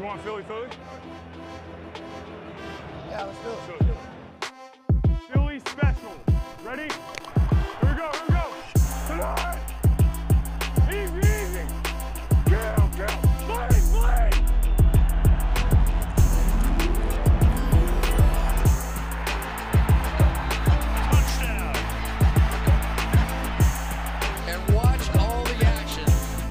want Philly, Philly? Yeah, let's do it. Philly special. Ready? Here we go, here we go. Tonight. Easy, easy. Kill, kill. Bleed, bleed. Touchdown. And watch all the action.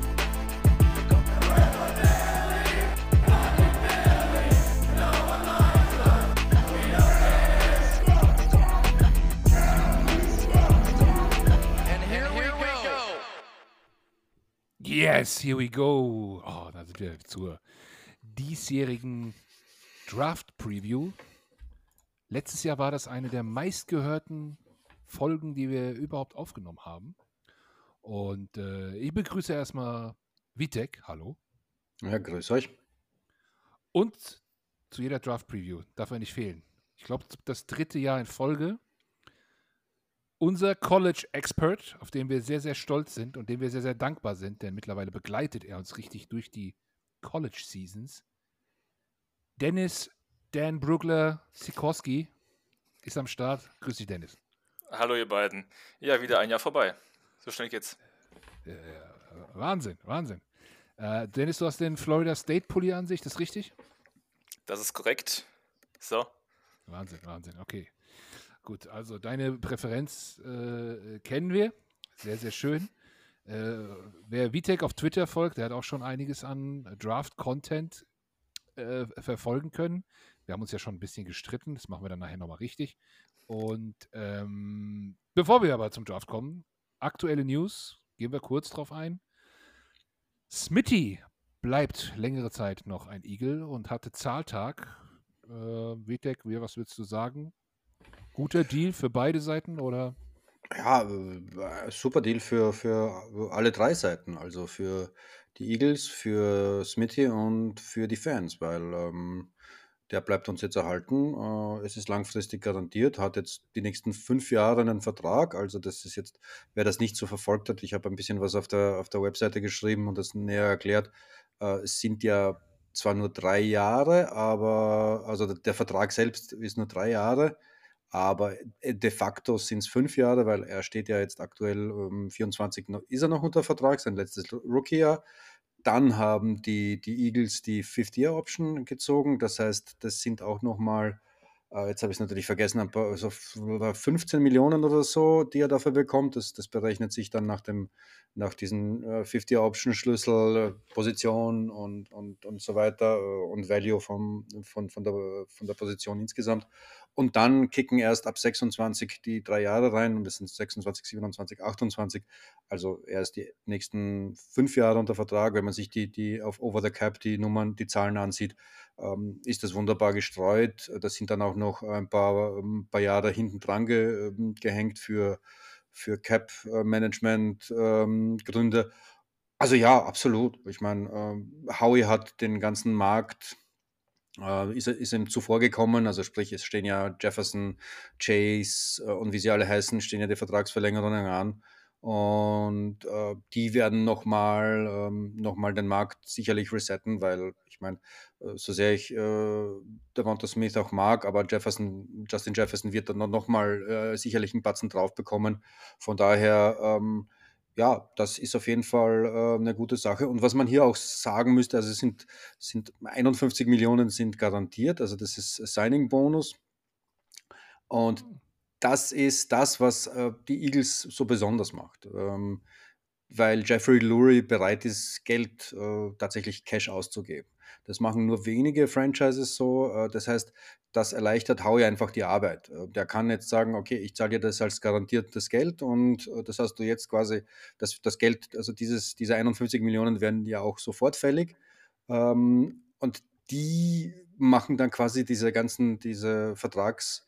And here we go. Yes, here we go. Oh, da sind wir zur diesjährigen Draft-Preview. Letztes Jahr war das eine der meistgehörten Folgen, die wir überhaupt aufgenommen haben. Und ich begrüße erstmal Vitek, hallo. Ja, grüß euch. Und zu jeder Draft-Preview darf er nicht fehlen. Ich glaube, das 3. Jahr in Folge. Unser College-Expert, auf den wir sehr, sehr stolz sind und dem wir sehr, sehr dankbar sind, denn mittlerweile begleitet er uns richtig durch die College-Seasons. Dennis Dan Brugler-Sikorski ist am Start. Grüß dich, Dennis. Hallo ihr beiden. Ja, wieder ein Jahr vorbei. So schnell geht's. Wahnsinn, Wahnsinn. Dennis, du hast den Florida State-Pulli an sich, das ist richtig? Das ist korrekt. So. Wahnsinn, Wahnsinn, okay. Gut, also deine Präferenz kennen wir. Sehr, sehr schön. Wer Vitek auf Twitter folgt, der hat auch schon einiges an Draft-Content verfolgen können. Wir haben uns ja schon ein bisschen gestritten, das machen wir dann nachher nochmal richtig. Und bevor wir aber zum Draft kommen, aktuelle News, gehen wir kurz drauf ein. Smitty bleibt längere Zeit noch ein Eagle und hatte Zahltag. Vitek, was würdest du sagen? Guter Deal für beide Seiten, oder? Ja, super Deal für alle drei Seiten. Also für die Eagles, für Smithy und für die Fans, weil der bleibt uns jetzt erhalten. Es ist langfristig garantiert, hat jetzt die nächsten 5 Jahre einen Vertrag. Also das ist jetzt, wer das nicht so verfolgt hat, ich habe ein bisschen was auf der Webseite geschrieben und das näher erklärt. Es sind ja zwar nur 3 Jahre, aber also der Vertrag selbst ist nur 3 Jahre. Aber de facto sind es 5 Jahre, weil er steht ja jetzt aktuell 24, ist er noch unter Vertrag, sein letztes Rookie-Jahr. Dann haben die Eagles die Fifth-Year-Option gezogen. Das heißt, das sind auch nochmal, jetzt habe ich es natürlich vergessen, ein paar, so 15 Millionen oder so, die er dafür bekommt. Das berechnet sich dann nach diesen Fifth-Year-Option-Schlüssel, Position und so weiter und Value von der Position insgesamt. Und dann kicken erst ab 26 die 3 Jahre rein und das sind 26, 27, 28. Also er ist die nächsten 5 Jahre unter Vertrag. Wenn man sich die auf Over the Cap die Nummern, die Zahlen ansieht, ist das wunderbar gestreut. Das sind dann auch noch ein paar Jahre hinten dran gehängt für Cap-Management Gründe. Also ja, absolut. Ich meine, Howie hat den ganzen Markt ist ihm zuvor gekommen, also sprich, es stehen ja Jefferson, Chase und wie sie alle heißen, stehen ja die Vertragsverlängerungen an und die werden nochmal den Markt sicherlich resetten, weil ich meine, so sehr ich Devonta Smith auch mag, aber Justin Jefferson wird dann nochmal sicherlich einen Batzen drauf bekommen, von daher ja, das ist auf jeden Fall eine gute Sache. Und was man hier auch sagen müsste, also es sind 51 Millionen sind garantiert, also das ist Signing-Bonus. Und das ist das, was die Eagles so besonders macht. Weil Jeffrey Lurie bereit ist, Geld tatsächlich Cash auszugeben. Das machen nur wenige Franchises so. Das heißt, das erleichtert Howie einfach die Arbeit. Der kann jetzt sagen, okay, ich zahle dir das als garantiertes Geld und das hast du jetzt quasi, das Geld, also diese 51 Millionen werden ja auch sofort fällig. Und die machen dann quasi diese Vertrags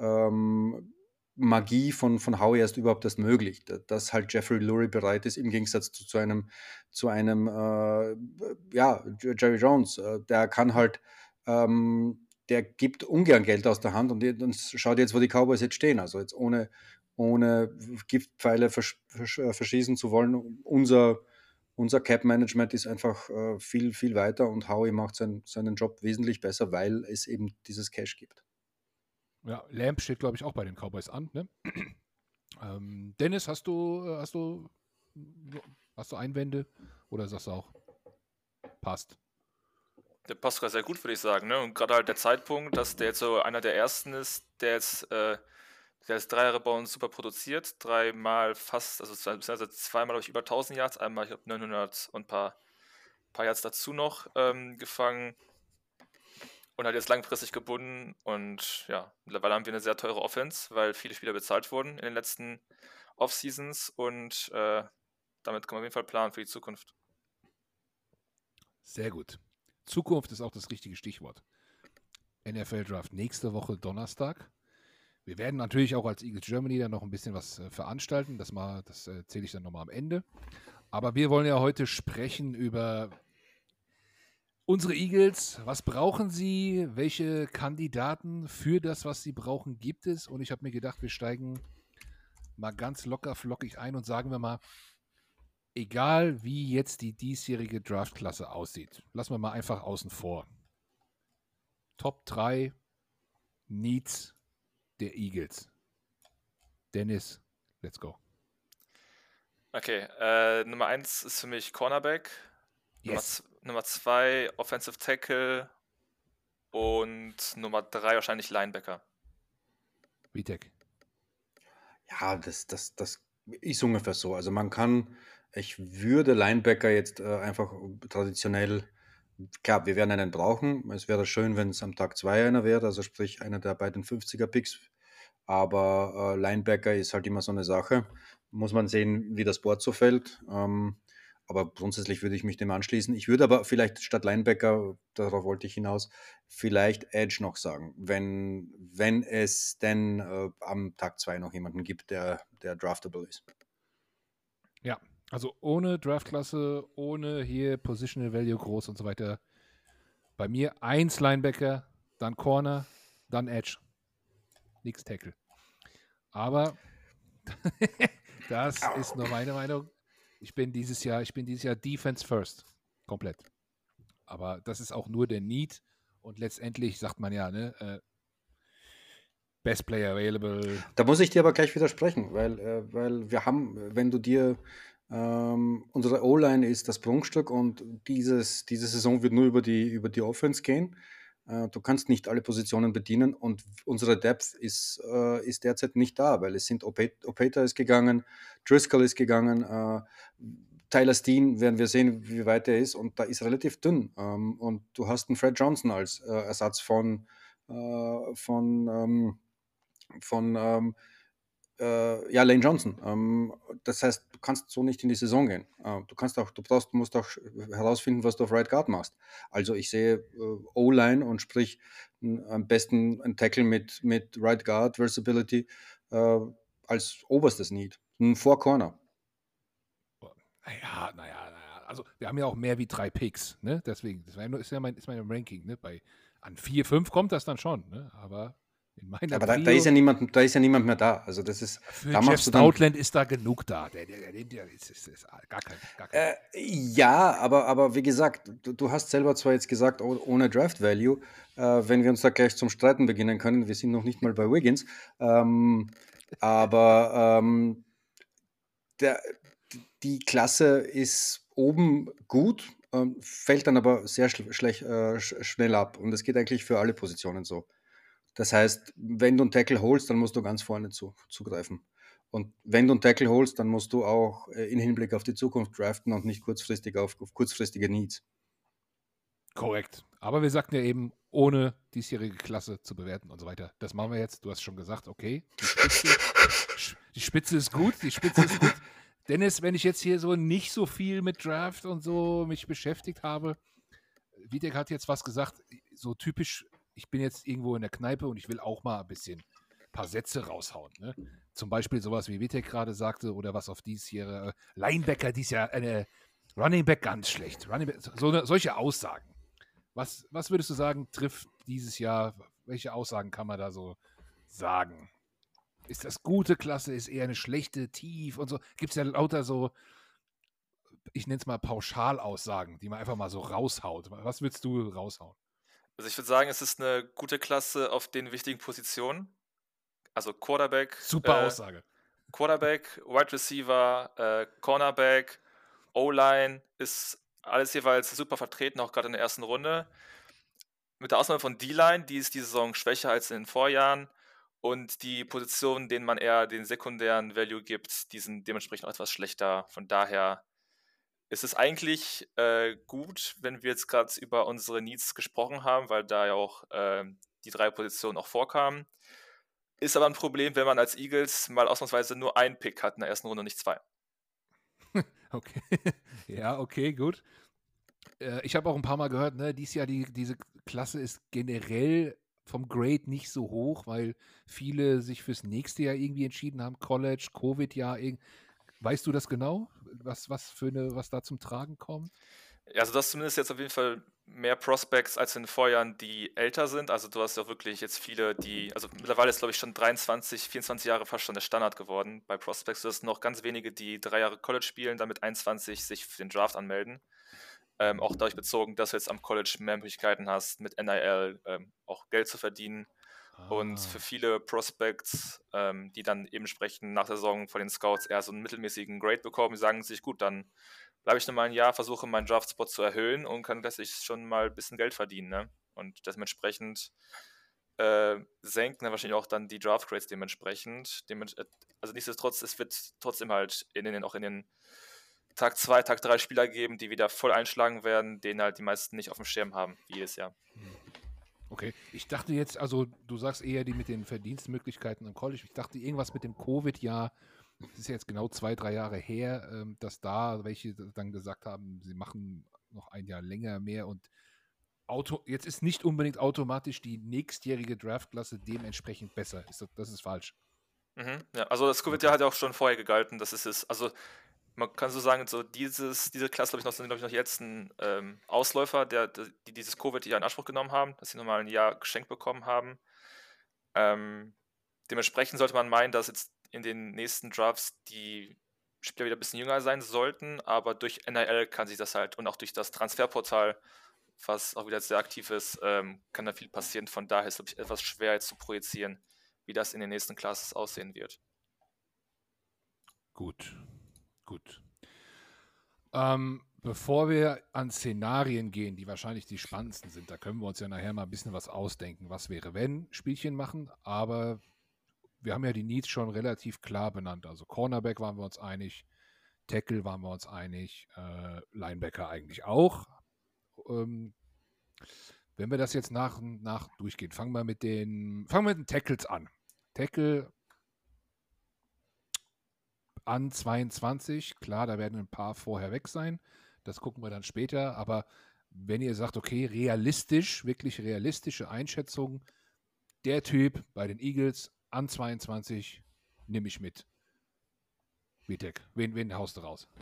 Magie von Howie erst überhaupt erst möglich, dass halt Jeffrey Lurie bereit ist, im Gegensatz zu einem ja, Jerry Jones, der kann halt, der gibt ungern Geld aus der Hand und schaut jetzt, wo die Cowboys jetzt stehen, also jetzt ohne Giftpfeile verschießen zu wollen, unser Cap-Management ist einfach viel, viel weiter und Howie macht seinen Job wesentlich besser, weil es eben dieses Cash gibt. Ja, Lamb steht, glaube ich, auch bei den Cowboys an. Ne? Dennis, hast du Einwände oder sagst du auch, passt? Der passt sogar sehr gut, würde ich sagen. Ne? Und gerade halt der Zeitpunkt, dass der jetzt so einer der ersten ist, der jetzt 3 Jahre bei uns super produziert. 3-mal fast, also zweimal, glaube ich, über 1000 Yards, einmal, ich glaube, 900 und ein paar Yards dazu noch gefangen. Und halt jetzt langfristig gebunden. Und ja, mittlerweile haben wir eine sehr teure Offense, weil viele Spieler bezahlt wurden in den letzten Off-Seasons. Und damit kann man auf jeden Fall planen für die Zukunft. Sehr gut. Zukunft ist auch das richtige Stichwort. NFL Draft nächste Woche Donnerstag. Wir werden natürlich auch als Eagles Germany dann noch ein bisschen was veranstalten. Das erzähle ich dann nochmal am Ende. Aber wir wollen ja heute sprechen über unsere Eagles. Was brauchen sie? Welche Kandidaten für das, was sie brauchen, gibt es? Und ich habe mir gedacht, wir steigen mal ganz locker flockig ein und sagen wir mal, egal wie jetzt die diesjährige Draftklasse aussieht, lassen wir mal einfach außen vor. Top 3 Needs der Eagles. Dennis, let's go. Okay, Nummer 1 ist für mich Cornerback. Yes. Nummer 2 Offensive Tackle. Und Nummer 3 wahrscheinlich Linebacker. Vitek. Ja, das ist ungefähr so. Also ich würde Linebacker jetzt einfach traditionell, klar, wir werden einen brauchen. Es wäre schön, wenn es am Tag 2 einer wäre, also sprich einer der beiden 50er-Picks. Aber Linebacker ist halt immer so eine Sache. Muss man sehen, wie das Board so fällt. Aber grundsätzlich würde ich mich dem anschließen. Ich würde aber vielleicht statt Linebacker, darauf wollte ich hinaus, vielleicht Edge noch sagen, wenn es denn am Tag 2 noch jemanden gibt, der draftable ist. Ja, also ohne Draftklasse, ohne hier Positional Value groß und so weiter. Bei mir 1 Linebacker, dann Corner, dann Edge. Nix Tackle. Aber das ist nur meine Meinung. Ich bin dieses Jahr Defense first. Komplett. Aber das ist auch nur der Need. Und letztendlich sagt man ja, ne, Best Player available. Da muss ich dir aber gleich widersprechen, weil wir haben, wenn du dir unsere O-Line ist das Prunkstück und diese Saison wird nur über die Offense gehen. Du kannst nicht alle Positionen bedienen und unsere Depth ist derzeit nicht da, weil es sind Opeta ist gegangen, Driscoll ist gegangen, Tyler Steen werden wir sehen, wie weit er ist und da ist relativ dünn. Und du hast einen Fred Johnson als Ersatz von Lane Johnson. Das heißt, du kannst so nicht in die Saison gehen. Musst auch herausfinden, was du auf Right Guard machst. Also ich sehe O-Line und sprich am besten ein Tackle mit Right Guard Versatility als oberstes Need. Vor Corner. Naja. Also wir haben ja auch mehr wie 3 Picks, ne? Deswegen, ist mein Ranking, ne? An 4, 5 kommt das dann schon, ne? Aber in meiner Aber da ist ja niemand mehr da. Also das ist. Für da Jeff Stoutland ist da genug da. Der ist gar kein. Ja, aber wie gesagt, du hast selber zwar jetzt gesagt, ohne Draft Value, wenn wir uns da gleich zum Streiten beginnen können, wir sind noch nicht mal bei Wiggins, aber die Klasse ist oben gut, fällt dann aber sehr schnell ab und das geht eigentlich für alle Positionen so. Das heißt, wenn du einen Tackle holst, dann musst du ganz vorne zugreifen. Und wenn du einen Tackle holst, dann musst du auch in Hinblick auf die Zukunft draften und nicht kurzfristig auf kurzfristige Needs. Korrekt. Aber wir sagten ja eben, ohne diesjährige Klasse zu bewerten und so weiter. Das machen wir jetzt. Du hast schon gesagt, okay, die Spitze ist gut. Dennis, wenn ich jetzt hier so nicht so viel mit Draft und so mich beschäftigt habe, Vitek hat jetzt was gesagt, so typisch, ich bin jetzt irgendwo in der Kneipe und ich will auch mal ein paar Sätze raushauen. Ne? Zum Beispiel sowas, wie Vitek gerade sagte, oder was auf diesjährige Linebacker, dies Jahr Running Back ganz schlecht. Solche Aussagen. Was würdest du sagen, trifft dieses Jahr, welche Aussagen kann man da so sagen? Ist das gute Klasse, ist eher eine schlechte, tief und so? Gibt es ja lauter so ich nenne es mal Pauschalaussagen, die man einfach mal so raushaut. Was willst du raushauen? Also ich würde sagen, es ist eine gute Klasse auf den wichtigen Positionen. Also Quarterback, Super Aussage. Wide Receiver, Cornerback, O-Line ist alles jeweils super vertreten, auch gerade in der ersten Runde. Mit der Ausnahme von D-Line, die ist diese Saison schwächer als in den Vorjahren. Und die Positionen, denen man eher den sekundären Value gibt, die sind dementsprechend auch etwas schlechter. Von daher ist es eigentlich gut, wenn wir jetzt gerade über unsere Needs gesprochen haben, weil da ja auch die 3 Positionen auch vorkamen. Ist aber ein Problem, wenn man als Eagles mal ausnahmsweise nur einen Pick hat in der ersten Runde, nicht 2. Okay. Ja, okay, gut. Ich habe auch ein paar Mal gehört, ne, dieses Jahr diese Klasse ist generell vom Grade nicht so hoch, weil viele sich fürs nächste Jahr irgendwie entschieden haben, College, Covid-Jahr. Weißt du das genau, was da zum Tragen kommt? Ja, also du hast zumindest jetzt auf jeden Fall mehr Prospects als in den Vorjahren, die älter sind. Also du hast ja wirklich jetzt viele, also mittlerweile ist, glaube ich, schon 23, 24 Jahre fast schon der Standard geworden bei Prospects. Du hast noch ganz wenige, die 3 Jahre College spielen, dann mit 21 sich für den Draft anmelden. Auch dadurch bezogen, dass du jetzt am College mehr Möglichkeiten hast, mit NIL auch Geld zu verdienen. Und für viele Prospects, die dann eben entsprechend nach der Saison von den Scouts eher so einen mittelmäßigen Grade bekommen, die sagen sich, gut, dann bleibe ich nochmal ein Jahr, versuche meinen Draft-Spot zu erhöhen und kann letztlich schon mal ein bisschen Geld verdienen. Ne? Und dementsprechend senken dann wahrscheinlich auch dann die Draft-Grades dementsprechend. Also nichtsdestotrotz, es wird trotzdem halt auch in den Tag 2, Tag 3 Spieler geben, die wieder voll einschlagen werden, den halt die meisten nicht auf dem Schirm haben, wie jedes Jahr. Okay, ich dachte jetzt, also du sagst eher die mit den Verdienstmöglichkeiten im College. Ich dachte irgendwas mit dem Covid-Jahr, das ist ja jetzt genau 2, 3 Jahre her, dass da welche dann gesagt haben, sie machen noch ein Jahr länger mehr und jetzt ist nicht unbedingt automatisch die nächstjährige Draftklasse dementsprechend besser. Das ist falsch. Ja, also das Covid-Jahr hat ja auch schon vorher gegalten, das ist es. Also man kann so sagen, so diese Klasse, glaube ich, noch jetzt ein Ausläufer, die dieses Covid-Jahr in Anspruch genommen haben, dass sie nochmal ein Jahr geschenkt bekommen haben. Dementsprechend sollte man meinen, dass jetzt in den nächsten Drafts die Spieler wieder ein bisschen jünger sein sollten, aber durch NIL kann sich das halt und auch durch das Transferportal, was auch wieder sehr aktiv ist, kann da viel passieren. Von daher ist es, glaube ich, etwas schwer jetzt zu projizieren, wie das in den nächsten Classes aussehen wird. Gut. Bevor wir an Szenarien gehen, die wahrscheinlich die spannendsten sind, da können wir uns ja nachher mal ein bisschen was ausdenken, was wäre, wenn Spielchen machen, aber wir haben ja die Needs schon relativ klar benannt. Also Cornerback waren wir uns einig, Tackle waren wir uns einig, Linebacker eigentlich auch. Wenn wir das jetzt nach und nach durchgehen, fangen wir mit den Tackles an. Tackle an 22, klar, da werden ein paar vorher weg sein. Das gucken wir dann später. Aber wenn ihr sagt, okay, wirklich realistische Einschätzung, der Typ bei den Eagles an 22 nehme ich mit. Vitek, wen haust du raus?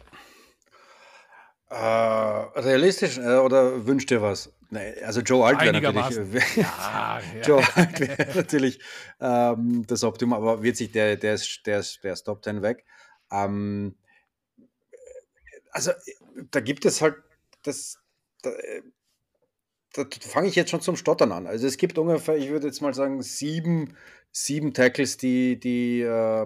Realistisch oder wünscht dir was? Nee, also Joe Alt wäre natürlich, Ja. Joe Alt wäre natürlich das Optimum, aber wird sich der ist Top 10 weg. Also da gibt es halt da fange ich jetzt schon zum Stottern an. Also es gibt ungefähr, ich würde jetzt mal sagen, sieben Tackles, die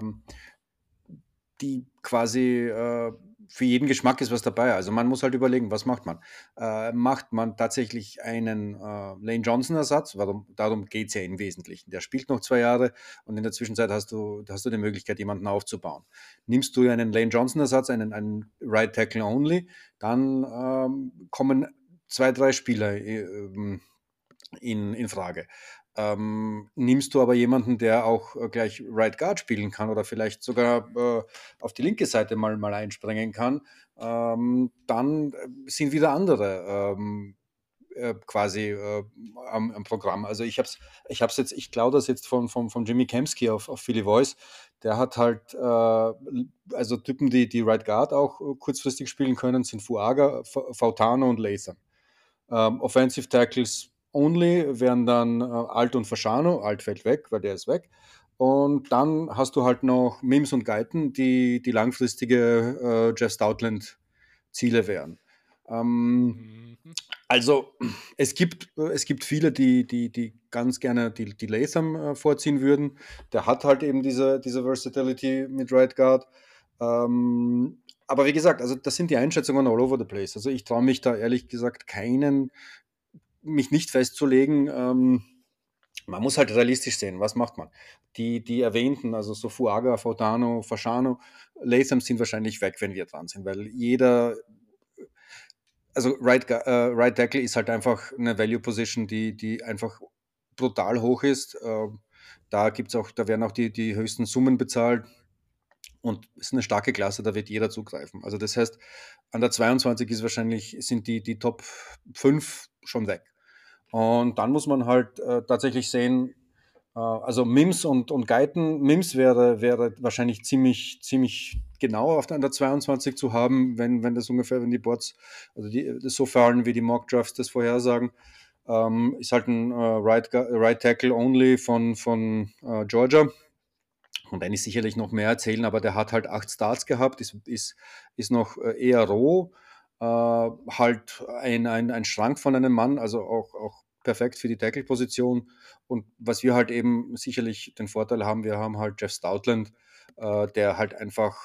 quasi für jeden Geschmack ist was dabei. Also man muss halt überlegen, was macht man? Macht man tatsächlich einen Lane Johnson-Ersatz? Darum geht es ja im Wesentlichen. Der spielt noch 2 Jahre und in der Zwischenzeit hast du die Möglichkeit, jemanden aufzubauen. Nimmst du einen Lane Johnson-Ersatz, einen Right Tackle Only, dann kommen 2, 3 Spieler in Frage. Nimmst du aber jemanden, der auch gleich Right Guard spielen kann oder vielleicht sogar auf die linke Seite mal einspringen kann, dann sind wieder andere quasi am Programm. Also ich klaue das jetzt von Jimmy Kempski auf Philly Voice. Der hat halt also Typen, die Right Guard auch kurzfristig spielen können, sind Fuaga, Fautano und Latham. Offensive Tackles Only wären dann Alt und Fasciano. Alt fällt weg, weil der ist weg. Und dann hast du halt noch Mims und Guyton, die langfristige Jeff Stoutland Ziele wären. Also es gibt viele, die ganz gerne die Latham vorziehen würden. Der hat halt eben diese Versatility mit Right Guard. Aber wie gesagt, also das sind die Einschätzungen all over the place. Also ich traue mich da ehrlich gesagt mich nicht festzulegen. Man muss halt realistisch sehen, was macht man? Die erwähnten, also so Fuaga, Fautano, Fasciano, Latham sind wahrscheinlich weg, wenn wir dran sind, weil also Right Tackle ist halt einfach eine Value Position, die einfach brutal hoch ist. Da werden auch die höchsten Summen bezahlt und es ist eine starke Klasse, da wird jeder zugreifen. Also das heißt, an der 22 sind die Top 5 schon weg. Und dann muss man halt tatsächlich sehen, also Mims und Guyton. Mims wäre wahrscheinlich ziemlich genau an der 22 zu haben, wenn die Boards, also das so fallen, wie die Mock Drafts das vorhersagen. Ist halt ein Right Tackle Only von Georgia. Und dann ist sicherlich noch mehr erzählen, aber der hat halt 8 Starts gehabt, ist noch eher roh, halt ein Schrank von einem Mann, also auch perfekt für die Tackle-Position. Und was wir halt eben sicherlich den Vorteil haben, wir haben halt Jeff Stoutland, der halt einfach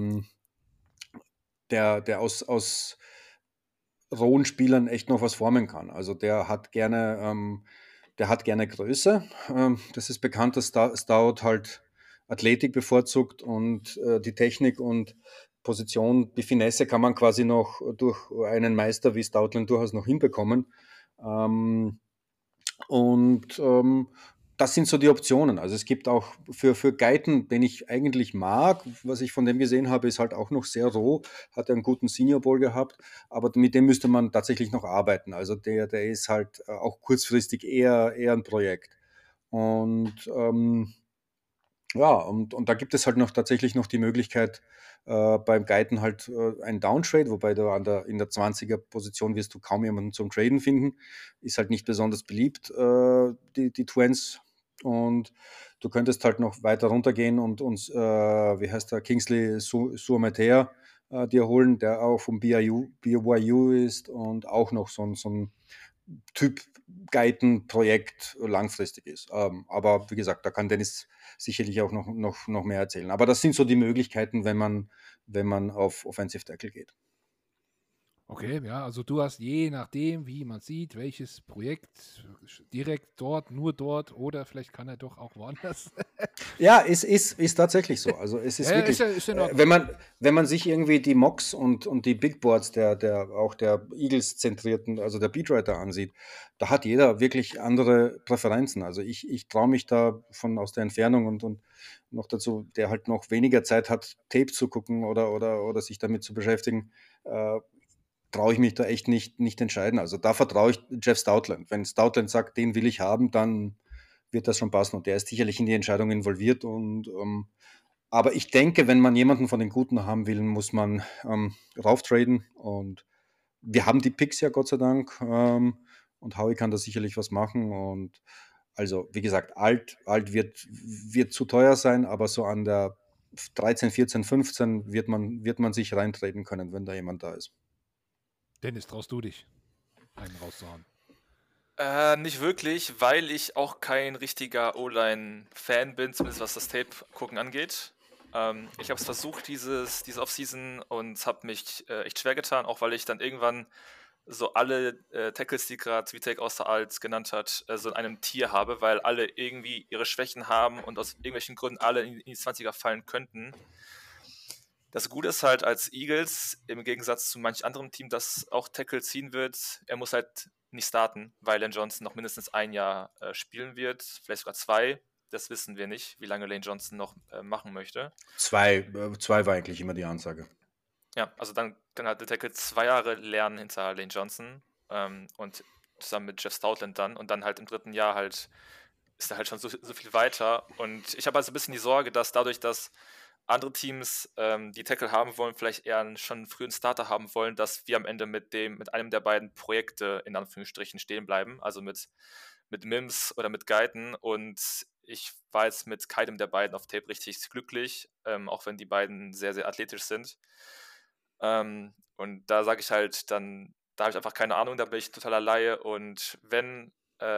der aus rohen Spielern echt noch was formen kann. Also der hat gerne Größe. Das ist bekannt, dass Stout halt Athletik bevorzugt und die Technik und Position, die Finesse kann man quasi noch durch einen Meister wie Stoutland durchaus noch hinbekommen. Das sind so die Optionen. Also es gibt auch für Guyton, den ich eigentlich mag, was ich von dem gesehen habe, ist halt auch noch sehr roh, hat einen guten Senior Bowl gehabt, aber mit dem müsste man tatsächlich noch arbeiten. Also der ist halt auch kurzfristig eher ein Projekt. Und ja, und da gibt es halt tatsächlich noch die Möglichkeit, beim Guyton halt ein Downtrade, wobei du in der 20er-Position wirst du kaum jemanden zum Traden finden. Ist halt nicht besonders beliebt, die Twins. Und du könntest halt noch weiter runtergehen und uns, wie heißt der, Kingsley Suamatea dir holen, der auch vom BYU ist und auch noch so ein Typ Guyton-Projekt langfristig ist. Aber wie gesagt, da kann Dennis sicherlich auch noch mehr erzählen. Aber das sind so die Möglichkeiten, wenn man auf Offensive Tackle geht. Okay, ja, also du hast je nachdem, wie man sieht, welches Projekt direkt dort, nur dort oder vielleicht kann er doch auch woanders. Ja, ist tatsächlich so. Also es ist Ja, wirklich, ist in Ordnung. wenn man sich irgendwie die Mocks und die Big Boards auch der Eagles-zentrierten, also der Beatwriter ansieht, da hat jeder wirklich andere Präferenzen. Also ich traue mich da aus der Entfernung und noch dazu, der halt noch weniger Zeit hat, Tape zu gucken oder sich damit zu beschäftigen, traue ich mich da echt nicht entscheiden. Also da vertraue ich Jeff Stoutland. Wenn Stoutland sagt, den will ich haben, dann wird das schon passen. Und der ist sicherlich in die Entscheidung involviert. Aber ich denke, wenn man jemanden von den Guten haben will, muss man rauftraden. Und wir haben die Picks ja, Gott sei Dank. Und Howie kann da sicherlich was machen. Und also, wie gesagt, alt wird zu teuer sein, aber so an der 13, 14, 15 wird man sich reintreten können, wenn da jemand da ist. Dennis, traust du dich, einen rauszuhauen? Nicht wirklich, weil ich auch kein richtiger O-Line-Fan bin, zumindest was das Tape-Gucken angeht. Ich habe es versucht, diese Offseason, und habe mich echt schwer getan, auch weil ich dann irgendwann so alle Tackles, die gerade Vitek außer Alt genannt hat, so in einem Tier habe, weil alle irgendwie ihre Schwächen haben und aus irgendwelchen Gründen alle in die 20er fallen könnten. Das Gute ist halt als Eagles, im Gegensatz zu manch anderem Team, das auch Tackle ziehen wird, er muss halt nicht starten, weil Lane Johnson noch mindestens ein Jahr spielen wird, vielleicht sogar 2. Das wissen wir nicht, wie lange Lane Johnson noch machen möchte. 2 war eigentlich immer die Ansage. Ja, also dann hat der Tackle 2 Jahre lernen hinter Lane Johnson und zusammen mit Jeff Stoutland dann und dann halt im 3. Jahr halt ist er halt schon so viel weiter. Und ich habe also ein bisschen die Sorge, dass dadurch, dass andere Teams, die Tackle haben wollen, vielleicht eher schon einen frühen Starter haben wollen, dass wir am Ende mit einem der beiden Projekte in Anführungsstrichen stehen bleiben, also mit Mims oder mit Guyton. Und ich war jetzt mit keinem der beiden auf Tape richtig glücklich, auch wenn die beiden sehr, sehr athletisch sind. Und da sage ich halt dann, da habe ich einfach keine Ahnung, da bin ich totaler Laie. Und wenn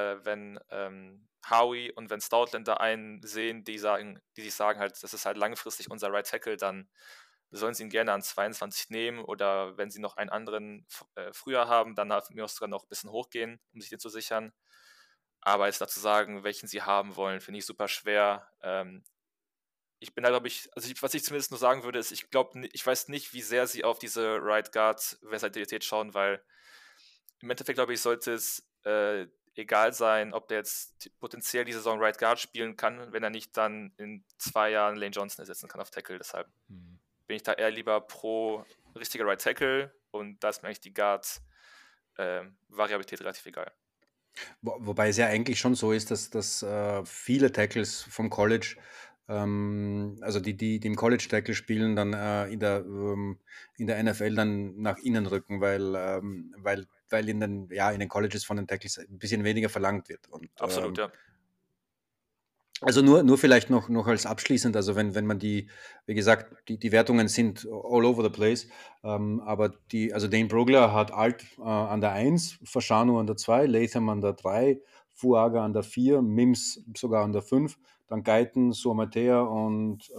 Howie und wenn Stoutland da einen sehen, die sich sagen halt, das ist halt langfristig unser Right Tackle, dann sollen sie ihn gerne an 22 nehmen, oder wenn sie noch einen anderen früher haben, dann darf mir auch sogar noch ein bisschen hochgehen, um sich den zu sichern. Aber jetzt dazu sagen, welchen sie haben wollen, finde ich super schwer. Ich bin da, glaube ich, was ich zumindest nur sagen würde, ist, ich weiß nicht, wie sehr sie auf diese Right Guard Versatilität schauen, weil im Endeffekt, glaube ich, sollte es egal sein, ob der jetzt potenziell die Saison Right Guard spielen kann, wenn er nicht dann in 2 Jahren Lane Johnson ersetzen kann auf Tackle. Deshalb bin ich da eher lieber pro richtiger Right Tackle, und da ist mir eigentlich die Guard Variabilität relativ egal. Wobei es ja eigentlich schon so ist, dass viele Tackles vom College, also die im College Tackle spielen, dann in der NFL dann nach innen rücken, weil in den Colleges von den Tackles ein bisschen weniger verlangt wird. Und, Absolut, ja. also nur vielleicht noch als abschließend, also wenn man wie gesagt, die Wertungen sind all over the place, aber also Dane Brugler hat Alt an der 1, Fashanu an der 2, Latham an der 3, Fuaga an der 4, Mims sogar an der 5, dann Guyton, Suamatea und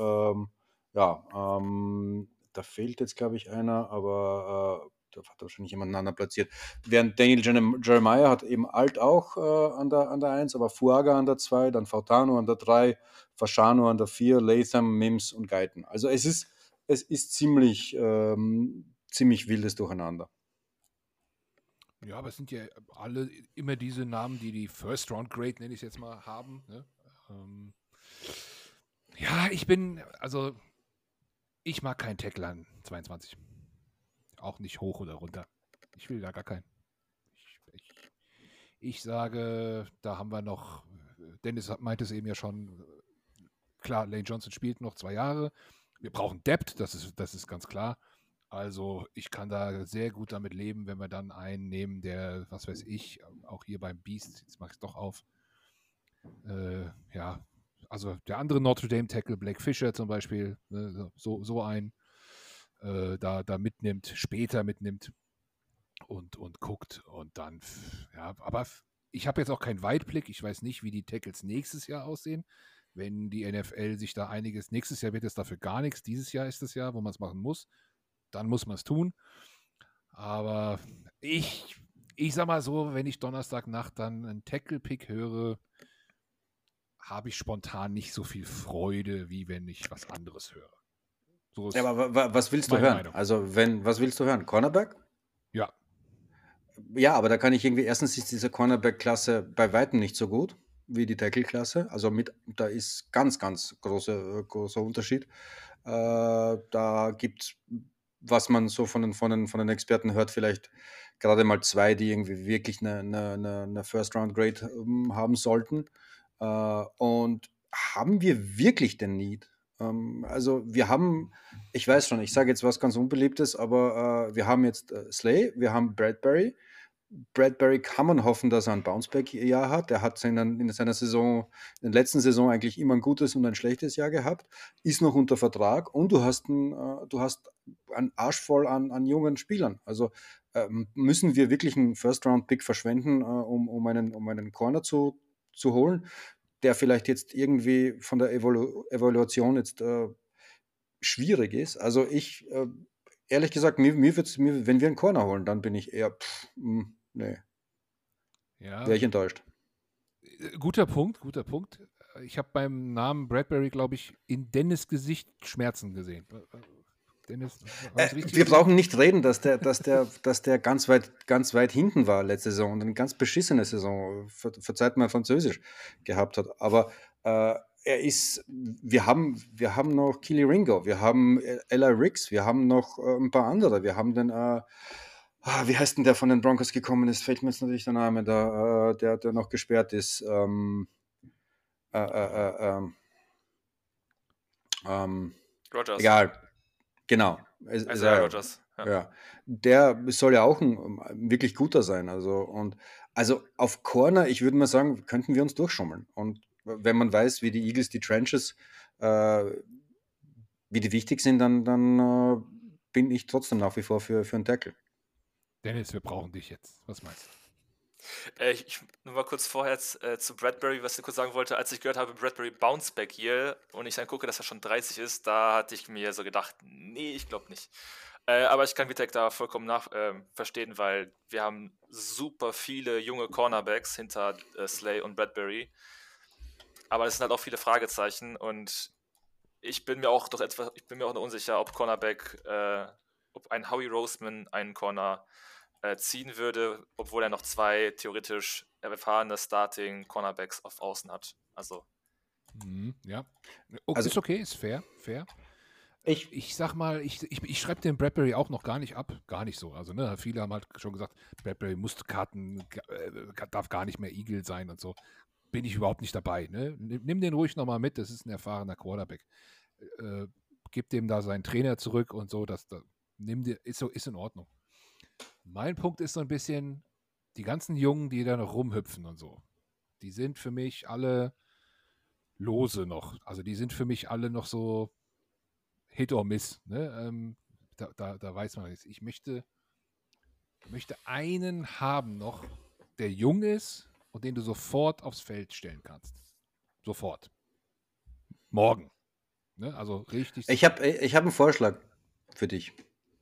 da fehlt jetzt, glaube ich, einer, aber da hat wahrscheinlich jemand anderen platziert. Während Daniel Jeremiah hat eben Alt auch an der 1, aber Fuaga an der 2, dann Fautano an der 3, Fashanu an der 4, Latham, Mims und Guyton. Also es ist ziemlich wildes Durcheinander. Ja, aber es sind ja alle immer diese Namen, die First Round Grade, nenne ich es jetzt mal, haben. Ne? Ich mag keinen Tackle an 22. Auch nicht hoch oder runter. Ich will da gar keinen. Ich sage, da haben wir noch, Dennis meinte es eben ja schon, klar, Lane Johnson spielt noch 2 Jahre. Wir brauchen Depth, das ist ganz klar. Also ich kann da sehr gut damit leben, wenn wir dann einen nehmen, der, was weiß ich, auch hier beim Beast, jetzt mache ich es doch auf, also der andere Notre Dame Tackle, Blake Fisher zum Beispiel, so einen, da später mitnimmt und guckt und dann, ja, aber ich habe jetzt auch keinen Weitblick, ich weiß nicht, wie die Tackles nächstes Jahr aussehen. Wenn die NFL sich da einiges, nächstes Jahr wird es dafür gar nichts, dieses Jahr ist das Jahr, wo man es machen muss, dann muss man es tun. Aber ich sag mal so, wenn ich Donnerstagnacht dann einen Tackle-Pick höre, habe ich spontan nicht so viel Freude, wie wenn ich was anderes höre. So ja, aber was willst du hören? Meinung. Also was willst du hören? Cornerback? Ja. Ja, aber da kann ich irgendwie, erstens ist diese Cornerback-Klasse bei weitem nicht so gut wie die Tackle-Klasse. Also da ist ganz, ganz großer Unterschied. Da gibt es, was man so von den Experten hört, vielleicht gerade mal 2, die irgendwie wirklich eine First-Round-Grade haben sollten. Und haben wir wirklich den Need? Also wir haben, ich weiß schon, ich sage jetzt was ganz Unbeliebtes, aber wir haben jetzt Slay, wir haben Bradbury. Bradbury kann man hoffen, dass er ein Bounceback-Jahr hat. Er hat in seiner Saison, in der letzten Saison eigentlich immer ein gutes und ein schlechtes Jahr gehabt, ist noch unter Vertrag und du hast einen Arsch voll an jungen Spielern. Also müssen wir wirklich einen First-Round-Pick verschwenden, um einen Corner zu holen, der vielleicht jetzt irgendwie von der Evaluation jetzt schwierig ist. Also ich, ehrlich gesagt, wenn wir einen Corner holen, dann bin ich eher, nee, Ja. wäre ich enttäuscht. Guter Punkt. Ich habe beim Namen Bradbury, glaube ich, in Dennis' Gesicht Schmerzen gesehen. Dennis, wir brauchen nicht reden, dass der ganz weit hinten war letzte Saison und eine ganz beschissene Saison, verzeiht mal Französisch, gehabt hat. Aber wir haben noch Keely Ringo, wir haben Eli Ricks, wir haben noch ein paar andere, wir haben den, wie heißt denn der von den Broncos gekommen ist, fällt mir jetzt natürlich der Name, der noch gesperrt ist, Rogers. egal, genau. Isaiah Rogers. Ja, der soll ja auch ein wirklich guter sein. Also auf Corner, ich würde mal sagen, könnten wir uns durchschummeln. Und wenn man weiß, wie die Eagles die Trenches, wie die wichtig sind, dann bin ich trotzdem nach wie vor für einen Tackle. Dennis, wir brauchen dich jetzt. Was meinst du? Ich nur mal kurz vorher zu Bradbury, was ich kurz sagen wollte, als ich gehört habe, Bradbury Bounceback hier und ich dann gucke, dass er schon 30 ist, da hatte ich mir so gedacht, nee, ich glaube nicht. Aber ich kann Vitek da vollkommen verstehen, weil wir haben super viele junge Cornerbacks hinter Slay und Bradbury. Aber es sind halt auch viele Fragezeichen und ich bin mir auch noch unsicher, ob ob ein Howie Roseman einen Corner ziehen würde, obwohl er noch 2 theoretisch erfahrene Starting Cornerbacks auf Außen hat. Also. Ja. Also- ist okay, ist fair. Ich, Ich sag mal, ich schreibe den Bradbury auch noch gar nicht ab. Gar nicht so. Also, ne, viele haben halt schon gesagt, Bradbury muss Karten, darf gar nicht mehr Eagle sein und so. Bin ich überhaupt nicht dabei. Ne? Nimm den ruhig nochmal mit, das ist ein erfahrener Quarterback. Gib dem da seinen Trainer zurück und so, ist in Ordnung. Mein Punkt ist so ein bisschen, die ganzen Jungen, die da noch rumhüpfen und so, die sind für mich alle lose noch. Also die sind für mich alle noch so Hit or Miss. Ne? Da weiß man jetzt. Ich möchte einen haben noch, der jung ist und den du sofort aufs Feld stellen kannst. Sofort. Morgen. Ne? Also richtig. ich hab einen Vorschlag für dich.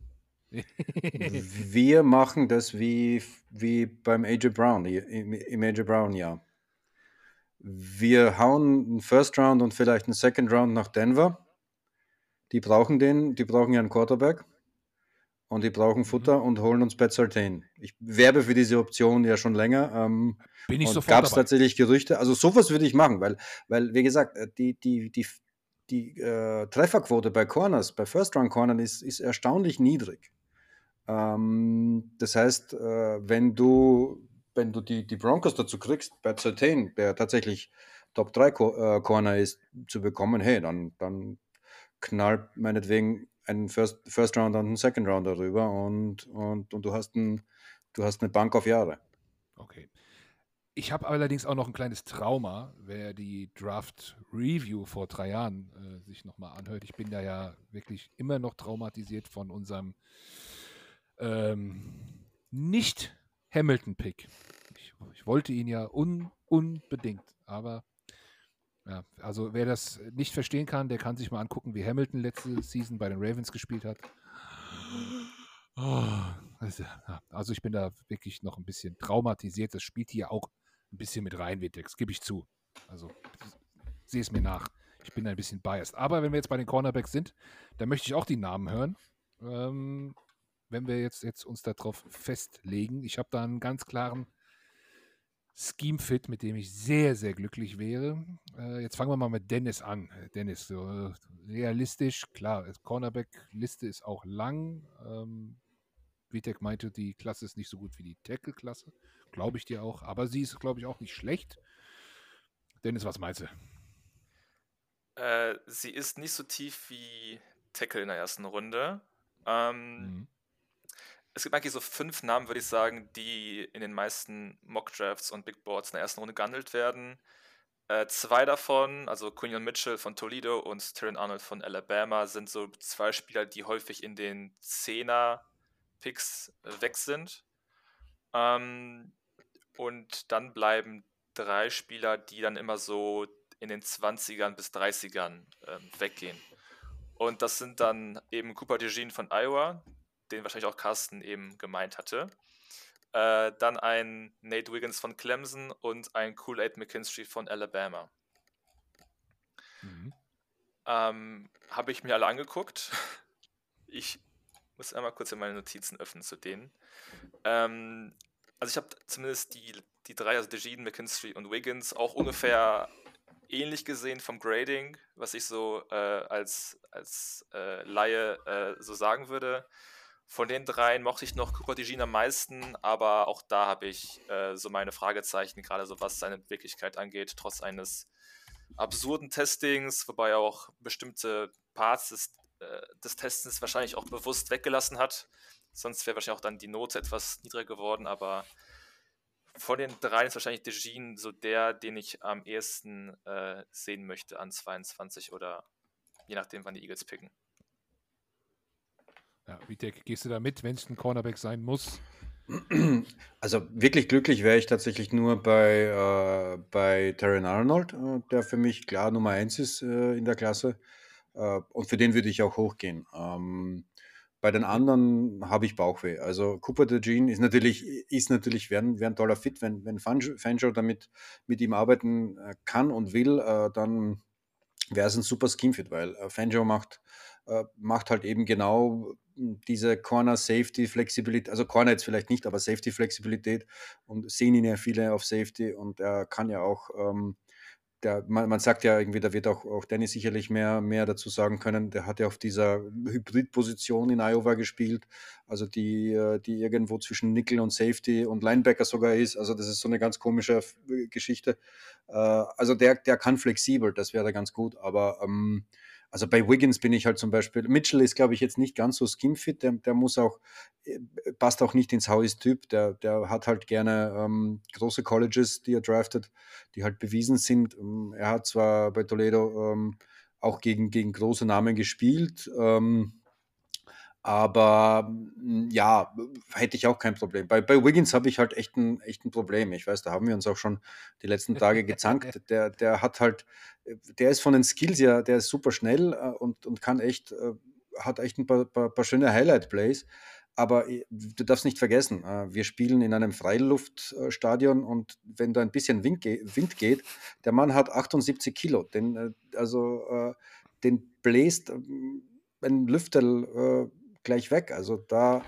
Wir machen das wie beim AJ Brown, im AJ Brown Jahr. Wir hauen einen First Round und vielleicht einen Second Round nach Denver. Die brauchen ja einen Quarterback und die brauchen Futter und holen uns Pat Surtain. Ich werbe für diese Option ja schon länger. Bin ich und sofort gab es dabei. tatsächlich Gerüchte? Also sowas würde ich machen, weil wie gesagt, die Trefferquote bei Corners, bei First-Round-Cornern ist erstaunlich niedrig. Das heißt, wenn du die Broncos dazu kriegst, Pat Surtain, der tatsächlich Top 3 Corner ist, zu bekommen, hey, dann knallt meinetwegen einen First Rounder und einen Second Rounder rüber und du hast eine Bank auf Jahre. Okay. Ich habe allerdings auch noch ein kleines Trauma, wer die Draft Review vor 3 Jahren sich nochmal anhört. Ich bin da ja wirklich immer noch traumatisiert von unserem nicht Hamilton-Pick. Ich wollte ihn ja unbedingt, aber ja, also wer das nicht verstehen kann, der kann sich mal angucken, wie Hamilton letzte Season bei den Ravens gespielt hat. Also ich bin da wirklich noch ein bisschen traumatisiert. Das spielt hier auch ein bisschen mit rein, Vitex, gebe ich zu. Also sehe es mir nach. Ich bin ein bisschen biased. Aber wenn wir jetzt bei den Cornerbacks sind, dann möchte ich auch die Namen hören. Wenn wir jetzt uns darauf festlegen. Ich habe da einen ganz klaren Scheme-Fit, mit dem ich sehr, sehr glücklich wäre. Jetzt fangen wir mal mit Dennis an. Dennis, so, realistisch, klar, Cornerback-Liste ist auch lang. Vitek meinte, die Klasse ist nicht so gut wie die Tackle-Klasse. Glaube ich dir auch. Aber sie ist, glaube ich, auch nicht schlecht. Dennis, was meinst du? Sie ist nicht so tief wie Tackle in der ersten Runde. Es gibt eigentlich so 5 Namen, würde ich sagen, die in den meisten Mock-Drafts und Big Boards in der ersten Runde gehandelt werden. 2 davon, also Quinion Mitchell von Toledo und Tyron Arnold von Alabama, sind so 2 Spieler, die häufig in den 10er-Picks weg sind. Und dann bleiben 3 Spieler, die dann immer so in den 20ern bis 30ern weggehen. Und das sind dann eben Cooper DeJean von Iowa, den wahrscheinlich auch Carsten eben gemeint hatte. Dann ein Nate Wiggins von Clemson und ein Kool-Aid McKinstry von Alabama. Habe ich mir alle angeguckt. Ich muss einmal kurz meine Notizen öffnen zu denen. Also ich habe zumindest die 3, also DeJean, McKinstry und Wiggins, auch ungefähr ähnlich gesehen vom Grading, was ich so als Laie so sagen würde. Von den 3 mochte ich noch Cooper DeJean am meisten, aber auch da habe ich so meine Fragezeichen, gerade so was seine Wirklichkeit angeht, trotz eines absurden Testings, wobei er auch bestimmte Parts des Testens wahrscheinlich auch bewusst weggelassen hat. Sonst wäre wahrscheinlich auch dann die Note etwas niedriger geworden, aber von den 3 ist wahrscheinlich DeJean so der, den ich am ehesten sehen möchte an 22 oder je nachdem, wann die Eagles picken. Ja, Vitek, gehst du da mit, wenn es ein Cornerback sein muss? Also wirklich glücklich wäre ich tatsächlich nur bei Terran Arnold, der für mich klar Nummer 1 ist in der Klasse. Und für den würde ich auch hochgehen. Bei den anderen habe ich Bauchweh. Also Cooper DeJean wäre ein toller Fit, wenn Fangio damit mit ihm arbeiten kann und will, dann wäre es ein super Scheme-Fit, weil Fangio macht halt eben genau diese Corner-Safety-Flexibilität, also Corner jetzt vielleicht nicht, aber Safety-Flexibilität, und sehen ihn ja viele auf Safety, und er kann ja auch, man sagt ja irgendwie, da wird auch Danny sicherlich mehr dazu sagen können, der hat ja auf dieser Hybrid-Position in Iowa gespielt, also die irgendwo zwischen Nickel und Safety und Linebacker sogar ist, also das ist so eine ganz komische Geschichte. Also der kann flexibel, das wäre ganz gut, aber also bei Wiggins bin ich halt zum Beispiel, Mitchell ist, glaube ich, jetzt nicht ganz so scheme-fit, der muss auch, passt auch nicht ins Howie-Typ, der hat halt gerne große Colleges, die er draftet, die halt bewiesen sind. Er hat zwar bei Toledo auch gegen große Namen gespielt, aber ja, hätte ich auch kein Problem. Bei Wiggins habe ich halt echt ein Problem. Ich weiß, da haben wir uns auch schon die letzten Tage gezankt. Der hat halt, der ist von den Skills ja, der ist super schnell und kann echt, hat echt ein paar schöne Highlight-Plays. Aber du darfst nicht vergessen, wir spielen in einem Freiluftstadion, und wenn da ein bisschen Wind geht, der Mann hat 78 Kilo. Den bläst ein Lüfter gleich weg. Also da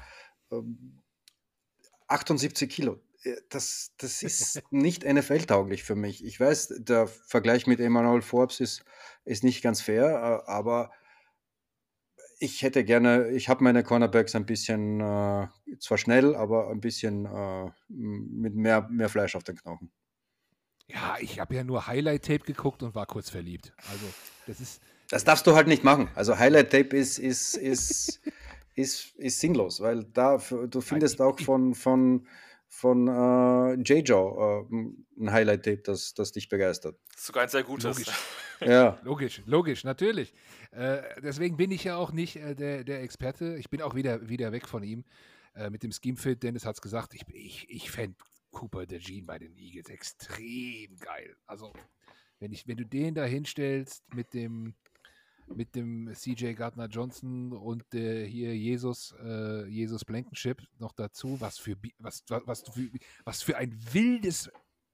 78 Kilo. Das ist nicht NFL-tauglich für mich. Ich weiß, der Vergleich mit Emmanuel Forbes ist nicht ganz fair, aber ich habe meine Cornerbacks ein bisschen, zwar schnell, aber ein bisschen mit mehr Fleisch auf den Knochen. Ja, ich habe ja nur Highlight-Tape geguckt und war kurz verliebt. Also, Das darfst du halt nicht machen. Also Highlight-Tape ist sinnlos, weil du findest auch von J-Jaw ein Highlight-Tape, das dich begeistert. Sogar ein sehr gutes. Logisch. Ja. Logisch, natürlich. Deswegen bin ich ja auch nicht der Experte. Ich bin auch wieder weg von ihm mit dem Scheme-Fit. Dennis hat es gesagt, ich fände Cooper DeJean bei den Eagles extrem geil. Also, wenn du den da hinstellst mit dem CJ Gardner-Johnson und hier Jesus Blankenship noch dazu, was für ein wildes,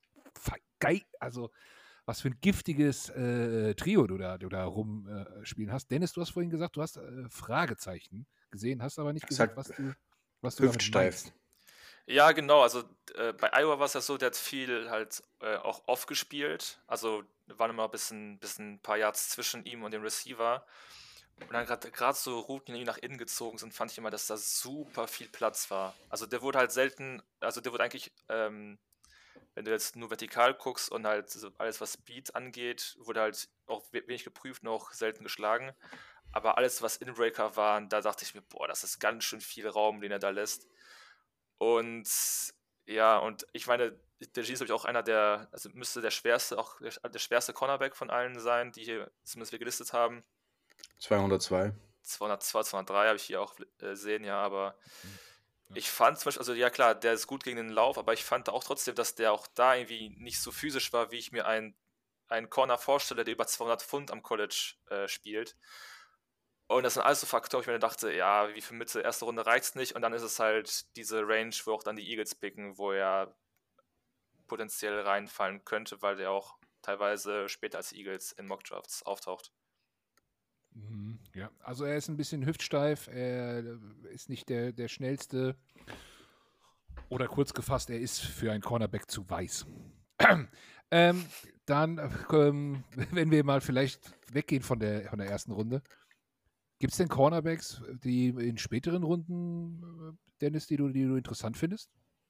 also was für ein giftiges Trio du da rumspielen hast. Dennis, du hast vorhin gesagt, du hast Fragezeichen gesehen, hast aber nicht gesagt, was du damit meinst. Ja, genau. Also bei Iowa war es ja so, der hat viel halt auch off gespielt. Also waren immer ein paar Yards zwischen ihm und dem Receiver. Und dann gerade so Routen, die nach innen gezogen sind, fand ich immer, dass da super viel Platz war. Also der wurde halt selten, also der wurde eigentlich, wenn du jetzt nur vertikal guckst und halt so alles, was Speed angeht, wurde halt auch wenig geprüft, noch selten geschlagen. Aber alles, was Inbreaker waren, da dachte ich mir, boah, das ist ganz schön viel Raum, den er da lässt. Und ja, und ich meine, der G ist, glaube ich, auch einer der, also müsste der schwerste Cornerback von allen sein, die hier zumindest wir gelistet haben. 202. 202, 203 habe ich hier auch sehen, ja, aber ich fand zum Beispiel, also ja klar, der ist gut gegen den Lauf, aber ich fand auch trotzdem, dass der auch da irgendwie nicht so physisch war, wie ich mir einen Corner vorstelle, der über 200 Pfund am College spielt. Und das sind alles so Faktoren, wo ich mir dachte, ja, wie für Mitte, erste Runde reicht es nicht. Und dann ist es halt diese Range, wo auch dann die Eagles picken, wo er potenziell reinfallen könnte, weil der auch teilweise später als Eagles in Mockdrafts auftaucht. Ja, also er ist ein bisschen hüftsteif, er ist nicht der schnellste, oder kurz gefasst, er ist für einen Cornerback zu weiß. Dann, wenn wir mal vielleicht weggehen von der ersten Runde, gibt es denn Cornerbacks, die in späteren Runden, Dennis, die du interessant findest?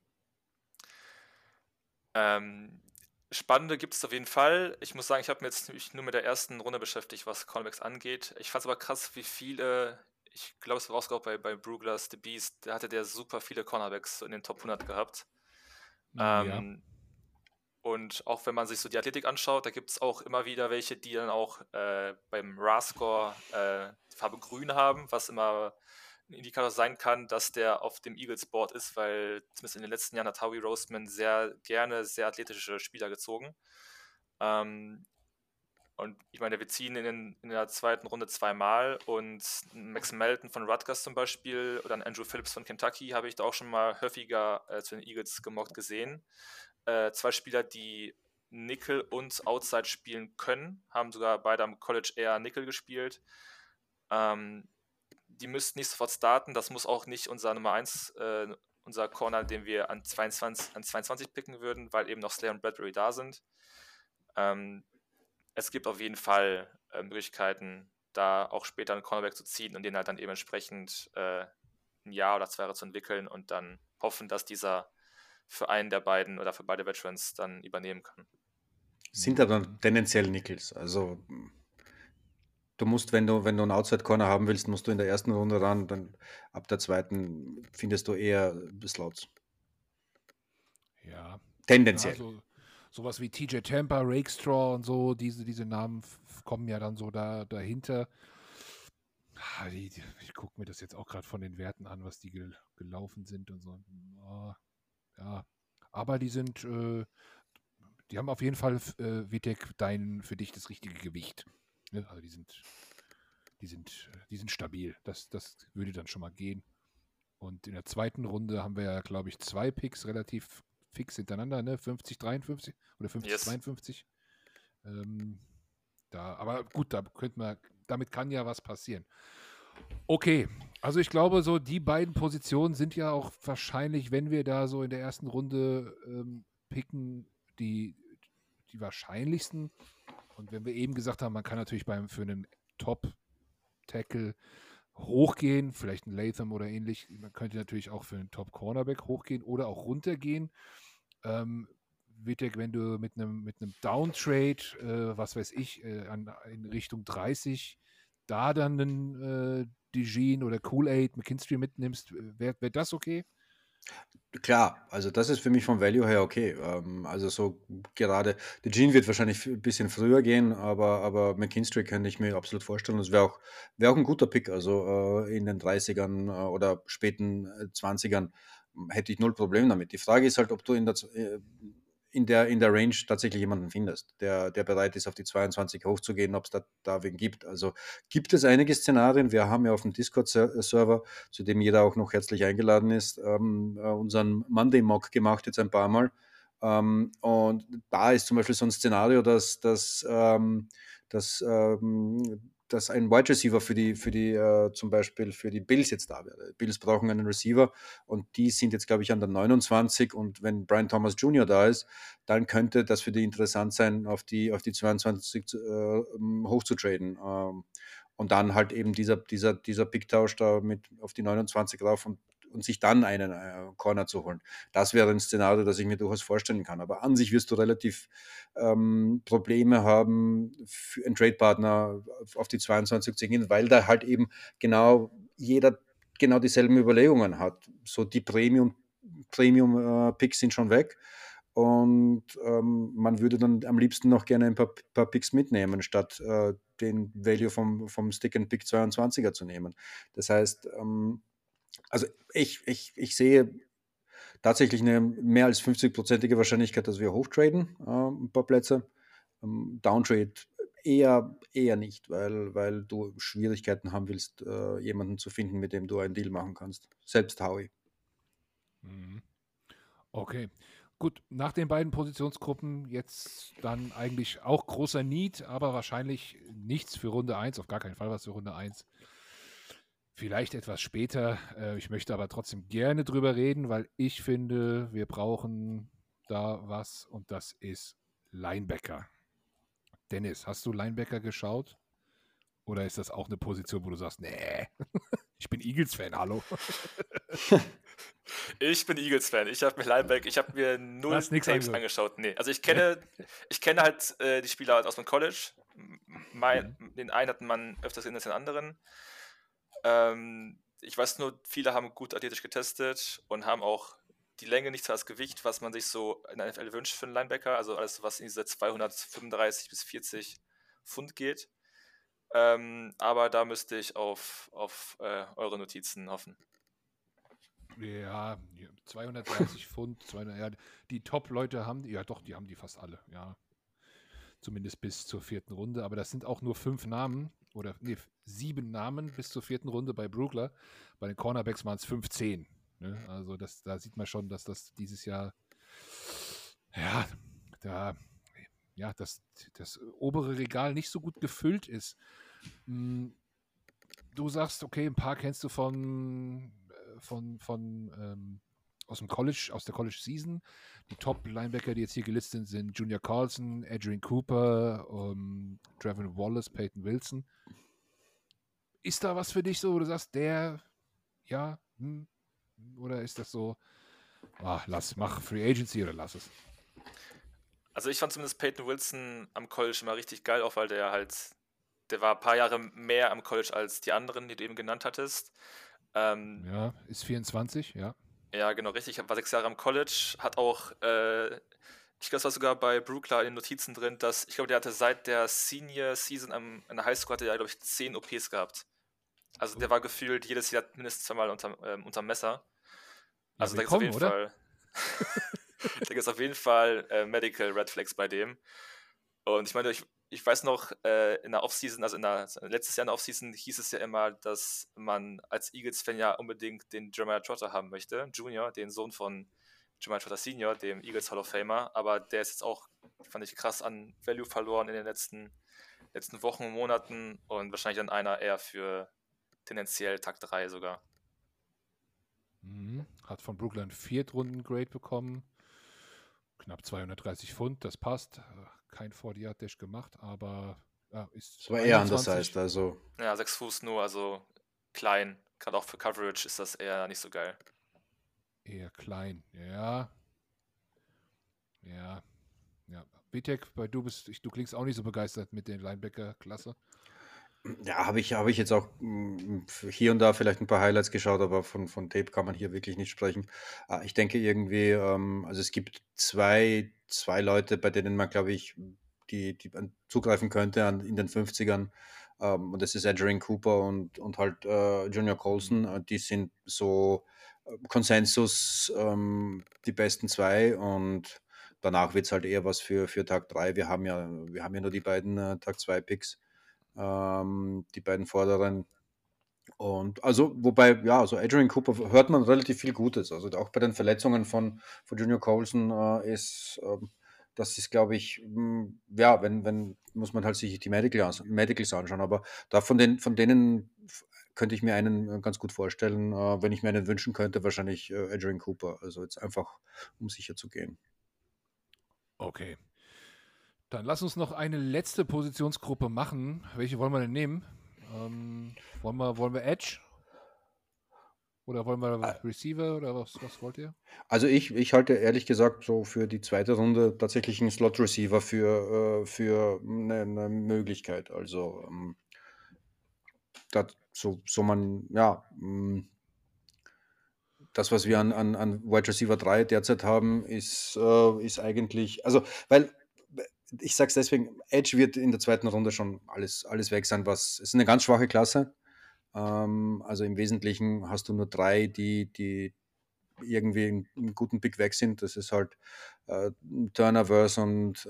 Spannende gibt es auf jeden Fall. Ich muss sagen, ich habe mir jetzt nur mit der ersten Runde beschäftigt, was Cornerbacks angeht. Ich fand es aber krass, wie viele, ich glaube, es war auch bei Brugler's The Beast, da hatte der super viele Cornerbacks in den Top 100 gehabt. Ja. Und auch wenn man sich so die Athletik anschaut, da gibt es auch immer wieder welche, die dann auch beim RAS-Score Farbe grün haben, was immer ein Indikator sein kann, dass der auf dem Eagles-Board ist, weil zumindest in den letzten Jahren hat Howie Roseman sehr gerne sehr athletische Spieler gezogen. Und ich meine, wir ziehen in der zweiten Runde zweimal und Max Melton von Rutgers zum Beispiel oder einen Andrew Phillips von Kentucky habe ich da auch schon mal häufiger zu den Eagles gemockt gesehen. 2 Spieler, die Nickel und Outside spielen können, haben sogar beide am College eher Nickel gespielt. Die müssten nicht sofort starten, das muss auch nicht unser Nummer 1, unser Corner, den wir an 22 picken würden, weil eben noch Slayer und Bradbury da sind. Es gibt auf jeden Fall Möglichkeiten, da auch später einen Cornerback zu ziehen und den halt dann eben entsprechend ein Jahr oder 2 Jahre zu entwickeln und dann hoffen, dass dieser für einen der beiden oder für beide Veterans dann übernehmen kann. Sind aber tendenziell Nickels. Also du musst, wenn du einen Outside-Corner haben willst, musst du in der ersten Runde ran, dann ab der zweiten findest du eher Slots. Ja. Tendenziell. Ja, sowas wie TJ Tampa, Rakestraw und so, diese Namen kommen ja dann so dahinter. Ich gucke mir das jetzt auch gerade von den Werten an, was die gelaufen sind und so. Ja, aber die haben auf jeden Fall, Vitek, für dich das richtige Gewicht. Ne? Also die sind stabil. Das würde dann schon mal gehen. Und in der zweiten Runde haben wir ja, glaube ich, 2 Picks relativ fix hintereinander, ne? 50, 53 oder 50, Yes. 52. Aber gut, damit kann ja was passieren. Okay, also ich glaube, so die beiden Positionen sind ja auch wahrscheinlich, wenn wir da so in der ersten Runde picken, die wahrscheinlichsten. Und wenn wir eben gesagt haben, man kann natürlich für einen Top-Tackle hochgehen, vielleicht ein Latham oder ähnlich. Man könnte natürlich auch für einen Top-Cornerback hochgehen oder auch runtergehen. Vitek, wenn du mit einem Downtrade, was weiß ich, in Richtung 30, da dann einen DeJean oder Kool-Aid, McKinstry mitnimmst, wäre das okay? Klar, also das ist für mich vom Value her okay. Also so gerade, der Gene wird wahrscheinlich ein bisschen früher gehen, aber McKinstry kann ich mir absolut vorstellen. Das wäre auch ein guter Pick. Also in den 30ern oder späten 20ern hätte ich null Problem damit. Die Frage ist halt, ob du in der Range tatsächlich jemanden findest, der bereit ist, auf die 22 hochzugehen, ob es da wen gibt. Also gibt es einige Szenarien. Wir haben ja auf dem Discord-Server, zu dem jeder auch noch herzlich eingeladen ist, unseren Monday-Mock gemacht, jetzt ein paar Mal. Und da ist zum Beispiel so ein Szenario, dass ein Wide Receiver für die zum Beispiel für die Bills jetzt da wäre. Bills brauchen einen Receiver und die sind jetzt, glaube ich, an der 29 und wenn Brian Thomas Jr. da ist, dann könnte das für die interessant sein, auf die 22 hochzutraden. Und dann halt eben dieser Picktausch da mit auf die 29 rauf und sich dann einen Corner zu holen. Das wäre ein Szenario, das ich mir durchaus vorstellen kann. Aber an sich wirst du relativ Probleme haben, für einen Trade-Partner auf die 22 zu gehen, weil da halt eben jeder dieselben Überlegungen hat. So die Premium-Picks sind schon weg. Und man würde dann am liebsten noch gerne ein paar Picks mitnehmen, statt den Value vom Stick-and-Pick 22er zu nehmen. Das heißt, also ich sehe tatsächlich eine mehr als 50-prozentige Wahrscheinlichkeit, dass wir hochtraden, ein paar Plätze. Downtrade eher nicht, weil du Schwierigkeiten haben willst, jemanden zu finden, mit dem du einen Deal machen kannst. Selbst Howie. Okay. Gut, nach den beiden Positionsgruppen jetzt dann eigentlich auch großer Need, aber wahrscheinlich nichts für Runde 1, auf gar keinen Fall was für Runde 1. Vielleicht etwas später. Ich möchte aber trotzdem gerne drüber reden, weil ich finde, wir brauchen da was und das ist Linebacker. Dennis, hast du Linebacker geschaut? Oder ist das auch eine Position, wo du sagst, nee, ich bin Eagles-Fan, hallo? Ich bin Eagles-Fan. Ich habe mir null Hast nix Tapes angeschaut. Nee, also ich kenne halt die Spieler halt aus dem College. Den einen hat man öfters gesehen als den anderen. Ich weiß nur, viele haben gut athletisch getestet und haben auch die Länge nicht so als Gewicht, was man sich so in der NFL wünscht für einen Linebacker. Also alles, was in diese 235 bis 40 Pfund geht. Aber da müsste ich auf eure Notizen hoffen. Ja, 230 Pfund, 200, ja, die Top-Leute haben, ja doch, die haben die fast alle, ja. Zumindest bis zur 4. Runde, aber das sind auch nur 5 Namen, oder nee, 7 Namen bis zur 4. Runde bei Brookler. Bei den Cornerbacks waren es 15. Ne? Also da sieht man schon, dass das dieses Jahr, das obere Regal nicht so gut gefüllt ist. Du sagst, okay, ein paar kennst du aus dem College, aus der College Season. Die Top-Linebacker, die jetzt hier gelistet sind Junior Carlson, Adrian Cooper, Trevor Wallace, Peyton Wilson. Ist da was für dich so, wo du sagst, oder ist das so, mach Free Agency oder lass es? Also ich fand zumindest Peyton Wilson am College immer richtig geil, auch weil der war ein paar Jahre mehr am College als die anderen, die du eben genannt hattest. Ist 24, ja. Ja, genau, richtig. War 6 Jahre am College, hat auch, ich glaube, das war sogar bei Brookler in den Notizen drin, dass, ich glaube, der hatte seit der Senior Season in der Highschool, hatte der, glaube ich, 10 OPs gehabt. Also der war gefühlt jedes Jahr mindestens 2-mal unterm Messer. Also da gibt es auf jeden Fall Medical Red Flags bei dem. Und ich meine, ich weiß noch, in der Offseason, also letztes Jahr in der Offseason hieß es ja immer, dass man als Eagles-Fan ja unbedingt den Jeremiah Trotter haben möchte, Junior, den Sohn von Jeremiah Trotter Senior, dem Eagles Hall of Famer, aber der ist jetzt auch, fand ich, krass an Value verloren in den letzten Wochen und Monaten und wahrscheinlich dann einer eher für tendenziell Tag 3 sogar. Hat von Brooklyn 4-Runden-Grade bekommen, knapp 230 Pfund, das passt. Kein 40-Yard-Dash gemacht, aber ist. Das war eher anders heißt, also. Ja, 6 Fuß nur, also klein. Gerade auch für Coverage ist das eher nicht so geil. Eher klein, ja. Vitek, du klingst auch nicht so begeistert mit den Linebacker-Klasse. Ja, habe ich jetzt auch hier und da vielleicht ein paar Highlights geschaut, aber von Tape kann man hier wirklich nicht sprechen. Ich denke irgendwie, also es gibt zwei Leute, bei denen man, glaube ich, die zugreifen könnte in den 50ern. Und das ist Adrian Cooper und halt Junior Colson. Die sind so Konsensus die besten 2 und danach wird es halt eher was für Tag 3. Wir haben ja nur die beiden Tag 2 Picks. Die beiden vorderen. Und also, wobei, ja, so Adrian Cooper hört man relativ viel Gutes. Also auch bei den Verletzungen von Junior Colson das ist, glaube ich, wenn muss man halt sich die Medicals anschauen. Aber da von denen könnte ich mir einen ganz gut vorstellen. Wenn ich mir einen wünschen könnte, wahrscheinlich Adrian Cooper. Also jetzt einfach, um sicher zu gehen. Okay. Dann lass uns noch eine letzte Positionsgruppe machen. Welche wollen wir denn nehmen? Wollen wir Edge? Oder wollen wir Receiver? Oder was wollt ihr? Also ich halte ehrlich gesagt so für die 2. Runde tatsächlich einen Slot-Receiver für eine Möglichkeit. Also das, was wir an Wide Receiver 3 derzeit haben, ist eigentlich, also weil ich sage es deswegen, Edge wird in der 2. Runde schon alles weg sein, es ist eine ganz schwache Klasse. Also im Wesentlichen hast du nur 3, die irgendwie einen guten Pick weg sind. Das ist halt Turner, Verse und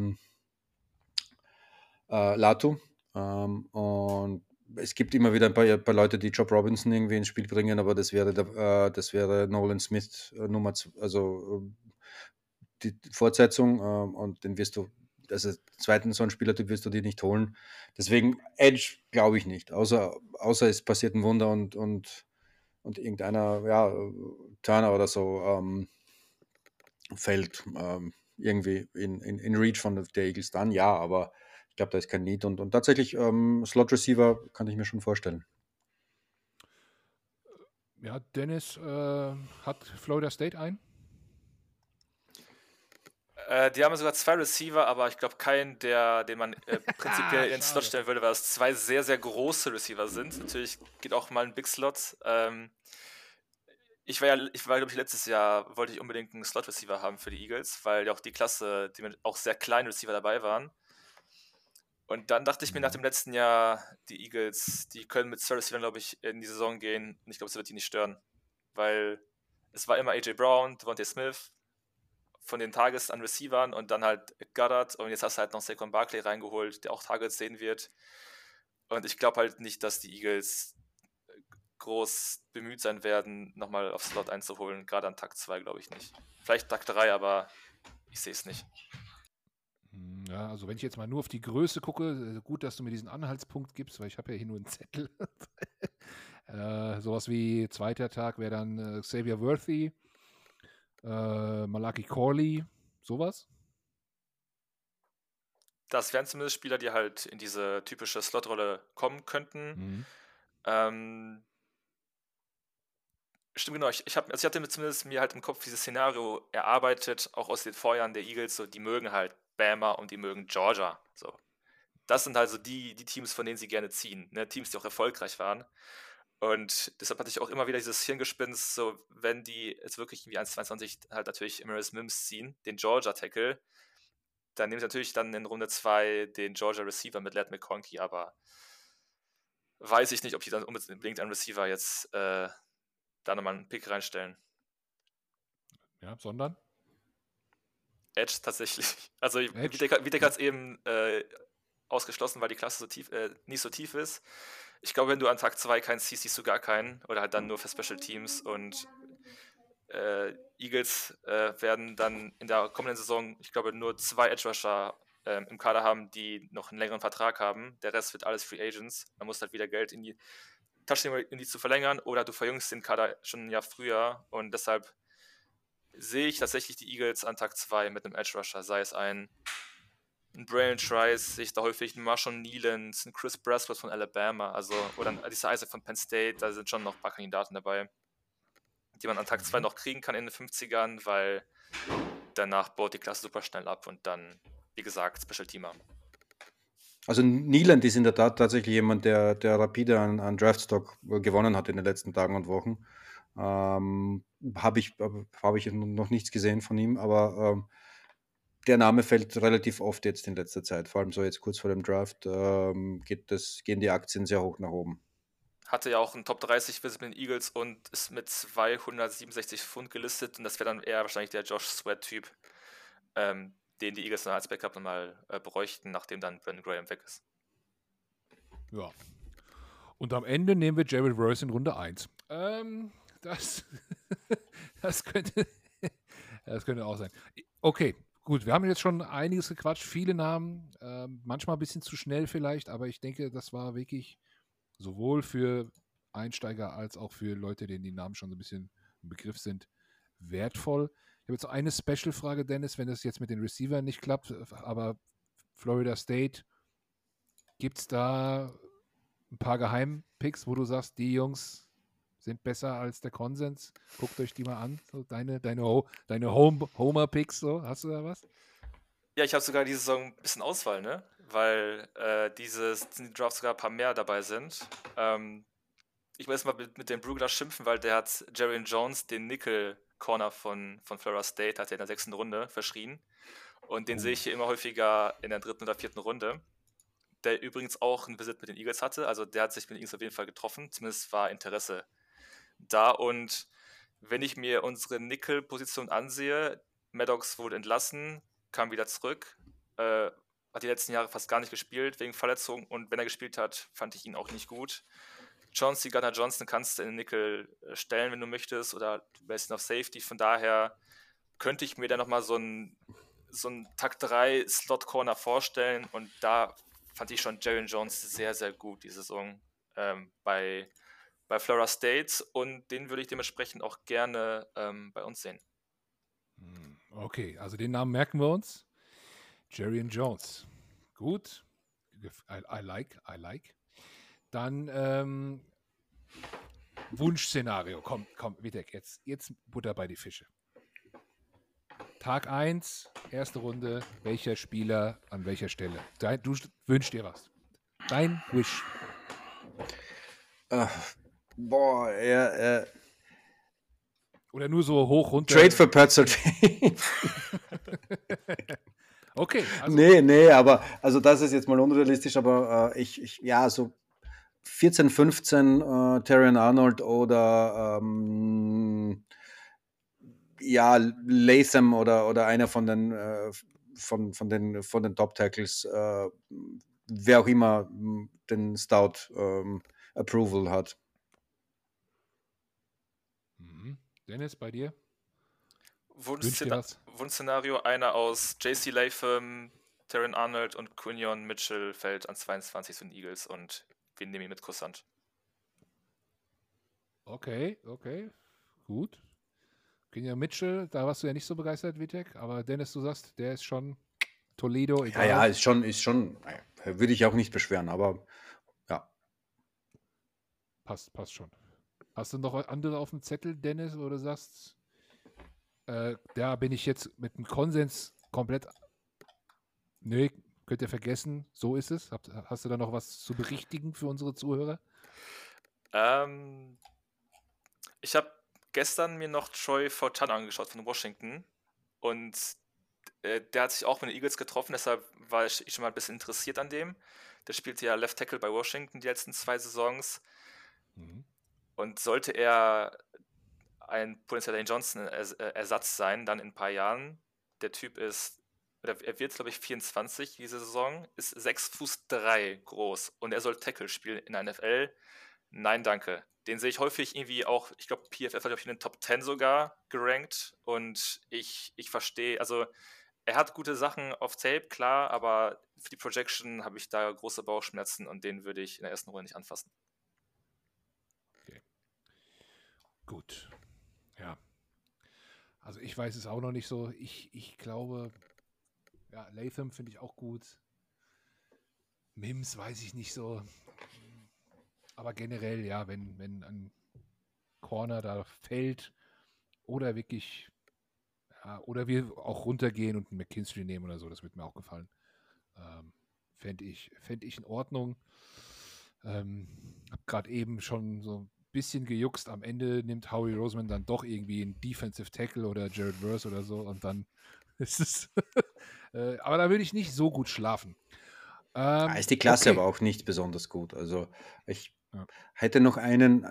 Latu. Und es gibt immer wieder ein paar Leute, die Job Robinson irgendwie ins Spiel bringen, aber das wäre Nolan Smith Nummer 2, also die Fortsetzung und den wirst du, also zweiten so einen Spielertyp wirst du dir nicht holen. Deswegen Edge glaube ich nicht, außer es passiert ein Wunder und irgendeiner, ja, Turner oder so fällt irgendwie in Reach von der Eagles dann, ja, aber ich glaube, da ist kein Need und tatsächlich Slot Receiver kann ich mir schon vorstellen. Ja, Dennis, hat Florida State einen? Die haben sogar 2 Receiver, aber ich glaube keinen, den man prinzipiell in den Slot stellen würde, weil es 2 sehr, sehr große Receiver sind. Natürlich geht auch mal ein Big Slot. Ich war, glaube ich, letztes Jahr wollte ich unbedingt einen Slot-Receiver haben für die Eagles, weil ja auch die Klasse, auch sehr kleine Receiver dabei waren. Und dann dachte ich mir nach dem letzten Jahr, die Eagles, die können mit 2 Receivern, glaube ich, in die Saison gehen. Und ich glaube, es wird die nicht stören. Weil es war immer A.J. Brown, Devontae Smith von den Targets an Receivern und dann halt Goddard. Und jetzt hast du halt noch Saquon Barkley reingeholt, der auch Targets sehen wird. Und ich glaube halt nicht, dass die Eagles groß bemüht sein werden, nochmal auf Slot einzuholen. Gerade an Tag 2 glaube ich nicht. Vielleicht Tag 3, aber ich sehe es nicht. Ja, also wenn ich jetzt mal nur auf die Größe gucke, gut, dass du mir diesen Anhaltspunkt gibst, weil ich habe ja hier nur einen Zettel. Sowas wie zweiter Tag wäre dann Xavier Worthy, Malachi Corley, sowas. Das wären zumindest Spieler, die halt in diese typische Slot-Rolle kommen könnten. Stimmt, genau. Ich hatte zumindest mir halt im Kopf dieses Szenario erarbeitet, auch aus den Vorjahren der Eagles, so, die mögen halt Bama und die mögen Georgia. So. Das sind halt so die Teams, von denen sie gerne ziehen. Ne? Teams, die auch erfolgreich waren. Und deshalb hatte ich auch immer wieder dieses Hirngespinst, so wenn die jetzt wirklich irgendwie 1,22 halt natürlich Emirates Mims ziehen, den Georgia-Tackle, dann nehmen sie natürlich dann in Runde 2 den Georgia Receiver mit Ladd McConkey, aber weiß ich nicht, ob die dann unbedingt einen Receiver jetzt da nochmal einen Pick reinstellen. Ja, sondern? Edge tatsächlich. Also Vitek hat es eben ausgeschlossen, weil die Klasse nicht so tief ist. Ich glaube, wenn du an Tag 2 keinen siehst, siehst du gar keinen. Oder halt dann nur für Special Teams. Und Eagles werden dann in der kommenden Saison, ich glaube, nur 2 Edge Rusher im Kader haben, die noch einen längeren Vertrag haben. Der Rest wird alles Free Agents. Man muss halt wieder Geld in die Tasche nehmen, um die zu verlängern. Oder du verjüngst den Kader schon ein Jahr früher. Und deshalb sehe ich tatsächlich die Eagles an Tag 2 mit einem Edge Rusher. Sei es ein Braylon Trice, sehe ich da häufig einen Marshall Neyland, ein Chris Braswell von Alabama, oder ein Adisa Isaac von Penn State. Da sind schon noch ein paar Kandidaten dabei, die man an Tag 2 noch kriegen kann in den 50ern, weil danach baut die Klasse super schnell ab und dann, wie gesagt, Special Teamer. Also Neyland ist in der Tat tatsächlich jemand, der rapide an Draftstock gewonnen hat in den letzten Tagen und Wochen. Habe ich noch nichts gesehen von ihm, aber der Name fällt relativ oft jetzt in letzter Zeit, vor allem so jetzt kurz vor dem Draft gehen die Aktien sehr hoch nach oben. Hatte ja auch einen Top 30 Visit mit den Eagles und ist mit 267 Pfund gelistet und das wäre dann eher wahrscheinlich der Josh Sweat-Typ, den die Eagles dann als Backup nochmal bräuchten, nachdem dann Brandon Graham weg ist. Ja. Und am Ende nehmen wir Jared Verse in Runde 1. Das könnte auch sein. Okay, gut, wir haben jetzt schon einiges gequatscht, viele Namen, manchmal ein bisschen zu schnell vielleicht, aber ich denke, das war wirklich sowohl für Einsteiger als auch für Leute, denen die Namen schon so ein bisschen im Begriff sind, wertvoll. Ich habe jetzt noch eine Special-Frage, Dennis, wenn das jetzt mit den Receivern nicht klappt, aber Florida State, gibt es da ein paar Geheimpicks, wo du sagst, die Jungs sind besser als der Konsens? Guckt euch die mal an, so deine Homer-Picks, so. Hast du da was? Ja, ich habe sogar diese Saison ein bisschen Auswahl, ne? Weil die Drafts sogar ein paar mehr dabei sind. Ich muss mal mit dem Brugler schimpfen, weil der hat Jarian Jones, den Nickel-Corner von Florida State, hat er in der 6. Runde verschrien. Und den sehe ich hier immer häufiger in der 3. oder 4. Runde. Der übrigens auch einen Visit mit den Eagles hatte. Also der hat sich mit den Eagles auf jeden Fall getroffen. Zumindest war Interesse da. Und wenn ich mir unsere Nickel-Position ansehe, Maddox wurde entlassen, kam wieder zurück, hat die letzten Jahre fast gar nicht gespielt wegen Verletzungen und wenn er gespielt hat, fand ich ihn auch nicht gut. Chauncey Gardner-Johnson kannst du in den Nickel stellen, wenn du möchtest, oder du wärst auf Safety. Von daher könnte ich mir da nochmal so einen Tag 3 Slot-Corner vorstellen und da fand ich schon Jarian Jones sehr, sehr gut die Saison bei Florida State und den würde ich dementsprechend auch gerne bei uns sehen. Okay, also den Namen merken wir uns. Jarian Jones. Gut. I like. Dann Wunschszenario. Komm, Vitek, jetzt Butter bei die Fische. Tag 1, erste Runde. Welcher Spieler an welcher Stelle? Du wünschst dir was. Dein Wish. Oder nur so hoch, runter. Trade für Pat Surtain. Okay, also Nee, aber also das ist jetzt mal unrealistisch, aber so 14, 15 Terrion Arnold oder ja, Latham oder einer von den Top Tackles, wer auch immer den Stout Approval hat. Dennis, bei dir? Wünsch dir was? Wunschszenario, einer aus JC Latham, Terran Arnold und Quinion Mitchell fällt an 22 zu den Eagles und wir nehmen ihn mit Kusshand. Okay, gut. Quinion Mitchell, da warst du ja nicht so begeistert, Vitek, aber Dennis, du sagst, der ist schon Toledo, egal. Ja, ist schon, würde ich auch nicht beschweren, aber ja. Passt schon. Hast du noch andere auf dem Zettel, Dennis, wo du sagst, da bin ich jetzt mit dem Konsens komplett. Nö, könnt ihr vergessen, so ist es. Hast du da noch was zu berichtigen für unsere Zuhörer? Ich habe gestern mir noch Troy Fortan angeschaut von Washington und der hat sich auch mit den Eagles getroffen, deshalb war ich schon mal ein bisschen interessiert an dem. Der spielte ja Left Tackle bei Washington die letzten 2 Saisons. Und sollte er ein potenzieller Lane Johnson-Ersatz sein, dann in ein paar Jahren. Der Typ ist, er wird, glaube ich, 24 diese Saison, ist 6'3" groß und er soll Tackle spielen in der NFL. Nein, danke. Den sehe ich häufig irgendwie auch, ich glaube, PFF hat in den Top 10 sogar gerankt und ich verstehe, also er hat gute Sachen auf Tape, klar, aber für die Projection habe ich da große Bauchschmerzen und den würde ich in der ersten Runde nicht anfassen. Gut. Ja. Also ich weiß es auch noch nicht so. Ich glaube, ja, Latham finde ich auch gut. Mims weiß ich nicht so. Aber generell, ja, wenn ein Corner da fällt oder wirklich, ja, oder wir auch runtergehen und einen McKinstry nehmen oder so, das wird mir auch gefallen. Fände ich in Ordnung. Hab gerade eben schon so bisschen gejuckst. Am Ende nimmt Howie Roseman dann doch irgendwie einen Defensive Tackle oder Jared Verse oder so und dann ist es. Aber da würde ich nicht so gut schlafen. Ist die Klasse aber auch nicht besonders gut. Also ich hätte noch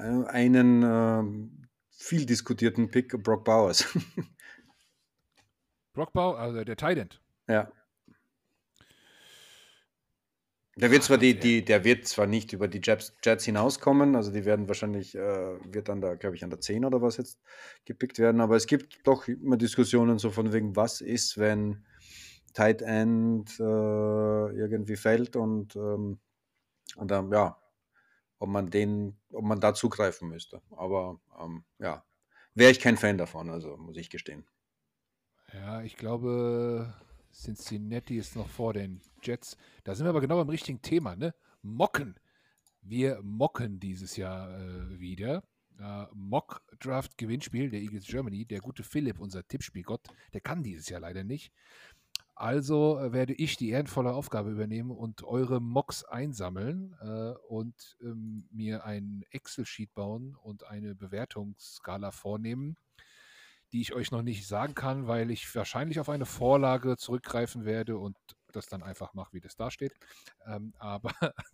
einen viel diskutierten Pick, Brock Bowers. Brock Bowers, also der Tight End. Ja. Der wird zwar nicht über die Jets hinauskommen, also die werden wahrscheinlich, wird dann da, glaube ich, an der 10 oder was jetzt gepickt werden, aber es gibt doch immer Diskussionen so von wegen, was ist, wenn Tight End irgendwie fällt und dann, ja, ob man da zugreifen müsste. Aber ja, wäre ich kein Fan davon, also muss ich gestehen. Ja, ich glaube, Cincinnati ist noch vor den Jets. Da sind wir aber genau beim richtigen Thema, ne? Mocken. Wir mocken dieses Jahr wieder. Mock-Draft-Gewinnspiel der Eagles Germany. Der gute Philipp, unser Tippspielgott, der kann dieses Jahr leider nicht. Also werde ich die ehrenvolle Aufgabe übernehmen und eure Mocks einsammeln und mir ein Excel-Sheet bauen und eine Bewertungsskala vornehmen, die ich euch noch nicht sagen kann, weil ich wahrscheinlich auf eine Vorlage zurückgreifen werde und das dann einfach mache, wie das da steht. Aber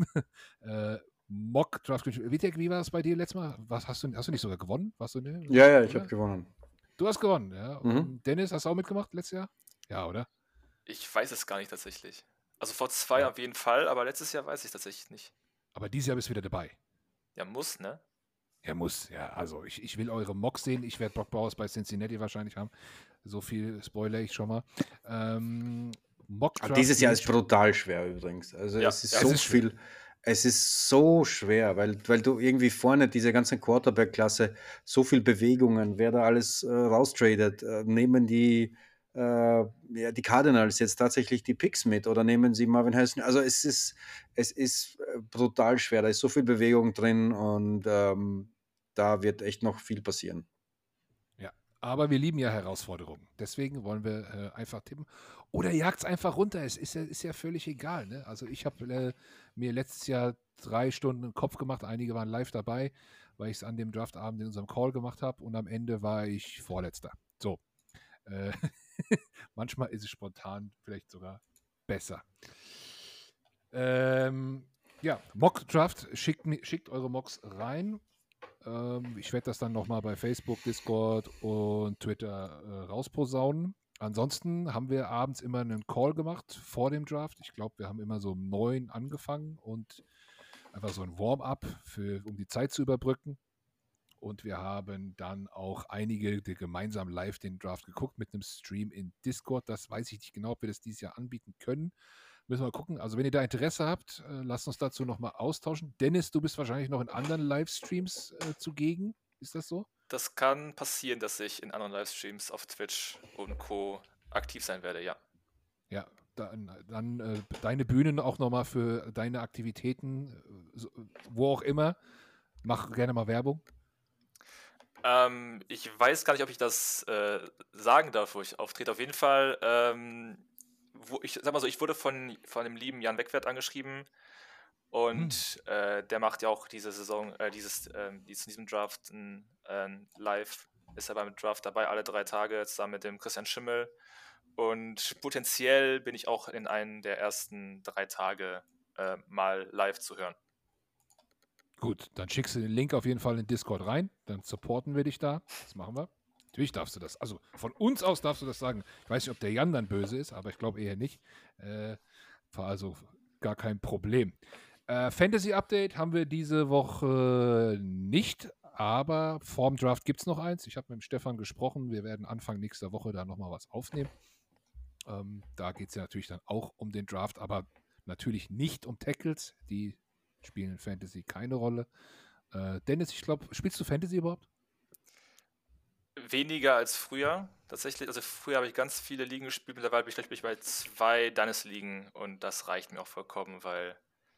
Mock Draft. Vitek, wie war das bei dir letztes Mal? Hast du nicht sogar gewonnen? Warst du, ne? Ja, ich habe gewonnen. Du hast gewonnen, ja. Und Dennis, hast du auch mitgemacht letztes Jahr? Ja, oder? Ich weiß es gar nicht tatsächlich. Also vor 2 auf jeden Fall, aber letztes Jahr weiß ich tatsächlich nicht. Aber dieses Jahr bist du wieder dabei. Ja, muss, ne? Ja, muss. Ja, also ich will eure Mocks sehen. Ich werde Brock Bowers bei Cincinnati wahrscheinlich haben. So viel spoiler ich schon mal. Dieses Jahr ist brutal schwer übrigens. Also ja, es ist so viel. Schwer. Es ist so schwer, weil du irgendwie vorne diese ganze Quarterback-Klasse, so viel Bewegungen, wer da alles raustradet, nehmen die Cardinals jetzt tatsächlich die Picks mit oder nehmen sie Marvin Harrison? Also es ist brutal schwer, da ist so viel Bewegung drin und da wird echt noch viel passieren. Ja, aber wir lieben ja Herausforderungen. Deswegen wollen wir einfach tippen. Oder jagt es einfach runter. Es ist ja völlig egal. Ne? Also ich habe mir letztes Jahr 3 Stunden den Kopf gemacht. Einige waren live dabei, weil ich es an dem Draftabend in unserem Call gemacht habe. Und am Ende war ich Vorletzter. So. Manchmal ist es spontan vielleicht sogar besser. Ja, Mock-Draft, schickt eure Mocks rein. Ich werde das dann nochmal bei Facebook, Discord und Twitter rausposaunen. Ansonsten haben wir abends immer einen Call gemacht vor dem Draft. Ich glaube, wir haben immer so um 9 angefangen und einfach so ein Warm-up, um die Zeit zu überbrücken. Und wir haben dann auch einige die gemeinsam live den Draft geguckt mit einem Stream in Discord. Das weiß ich nicht genau, ob wir das dieses Jahr anbieten können. Müssen wir mal gucken. Also wenn ihr da Interesse habt, lasst uns dazu nochmal austauschen. Dennis, du bist wahrscheinlich noch in anderen Livestreams zugegen. Ist das so? Das kann passieren, dass ich in anderen Livestreams auf Twitch und Co. aktiv sein werde, ja. Ja, dann deine Bühnen auch nochmal für deine Aktivitäten, wo auch immer. Mach gerne mal Werbung. Ich weiß gar nicht, ob ich das sagen darf, wo ich auftrete. Auf jeden Fall, ich sag mal so, ich wurde von dem lieben Jan Wegwert angeschrieben und der macht ja auch diese Saison, diesem Draft live, ist er beim Draft dabei, alle 3 Tage, zusammen mit dem Christian Schimmel. Und potenziell bin ich auch in einen der ersten 3 Tage mal live zu hören. Gut, dann schickst du den Link auf jeden Fall in Discord rein, dann supporten wir dich da. Das machen wir. Natürlich darfst du das, also von uns aus darfst du das sagen. Ich weiß nicht, ob der Jan dann böse ist, aber ich glaube eher nicht. War also gar kein Problem. Fantasy-Update haben wir diese Woche nicht, aber vorm Draft gibt es noch eins. Ich habe mit dem Stefan gesprochen, wir werden Anfang nächster Woche da nochmal was aufnehmen. Da geht es ja natürlich dann auch um den Draft, aber natürlich nicht um Tackles, die spielen in Fantasy keine Rolle. Dennis, ich glaube, spielst du Fantasy überhaupt? Weniger als früher, tatsächlich. Also früher habe ich ganz viele Ligen gespielt, mittlerweile bin ich bei 2 Dynasty-Ligen und das reicht mir auch vollkommen, weil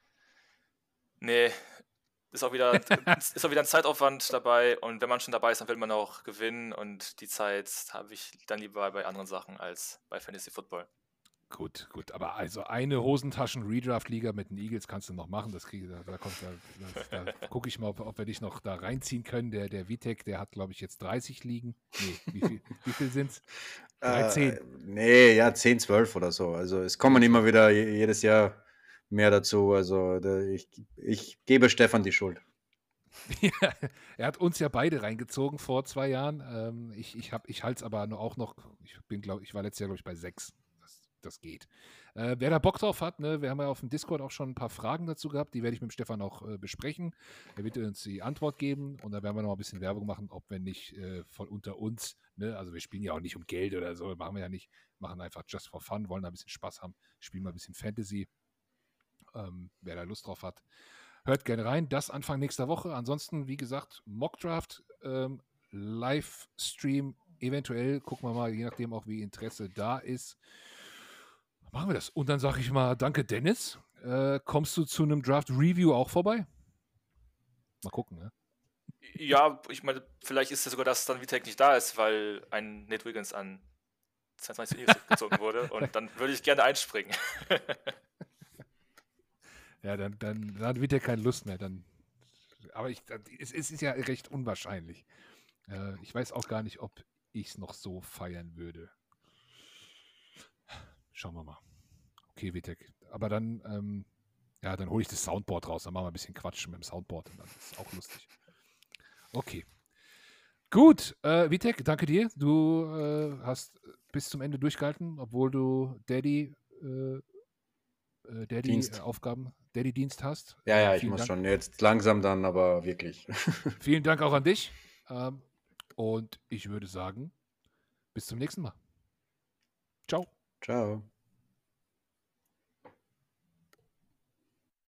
ist auch wieder ein Zeitaufwand dabei und wenn man schon dabei ist, dann will man auch gewinnen und die Zeit habe ich dann lieber bei anderen Sachen als bei Fantasy Football. Gut, aber also eine Hosentaschen-Redraft-Liga mit den Eagles kannst du noch machen. Da gucke ich mal, ob wir dich noch da reinziehen können. Der Vitek, der hat, glaube ich, jetzt 30 Ligen. Nee, wie viel sind es? 13? Nee, ja, 10, 12 oder so. Also es kommen immer wieder jedes Jahr mehr dazu. Also ich gebe Stefan die Schuld. Ja, er hat uns ja beide reingezogen vor 2 Jahren. Ich halte es aber auch noch, ich war letztes Jahr, glaube ich, bei 6. Das geht. Wer da Bock drauf hat, ne, wir haben ja auf dem Discord auch schon ein paar Fragen dazu gehabt, die werde ich mit dem Stefan auch besprechen. Er wird uns die Antwort geben und da werden wir noch ein bisschen Werbung machen, ob wir nicht von unter uns, ne, also wir spielen ja auch nicht um Geld oder so, machen wir ja nicht, machen einfach just for fun, wollen da ein bisschen Spaß haben, spielen mal ein bisschen Fantasy. Wer da Lust drauf hat, hört gerne rein. Das Anfang nächster Woche. Ansonsten, wie gesagt, Mockdraft, Livestream, eventuell, gucken wir mal, je nachdem auch wie Interesse da ist. Machen wir das. Und dann sage ich mal, danke Dennis. Kommst du zu einem Draft-Review auch vorbei? Mal gucken, ne? Ja, ich meine, vielleicht ist es sogar, dass dann Vitek nicht da ist, weil ein Nate Wiggins an 22 Eagles gezogen wurde und dann würde ich gerne einspringen. Ja, dann hat Vitek keine Lust mehr. Aber es ist ja recht unwahrscheinlich. Ich weiß auch gar nicht, ob ich es noch so feiern würde. Schauen wir mal. Okay, Vitek. Aber dann hole ich das Soundboard raus. Dann machen wir ein bisschen Quatsch mit dem Soundboard. Und dann ist es auch lustig. Okay. Gut, Vitek, danke dir. Du hast bis zum Ende durchgehalten, obwohl du Daddy-Aufgaben, Daddy-Dienst hast. Ja, ich Vielen muss Dank. schon jetzt langsam dann, aber wirklich. Vielen Dank auch an dich. Und ich würde sagen, bis zum nächsten Mal. Ciao. Ciao.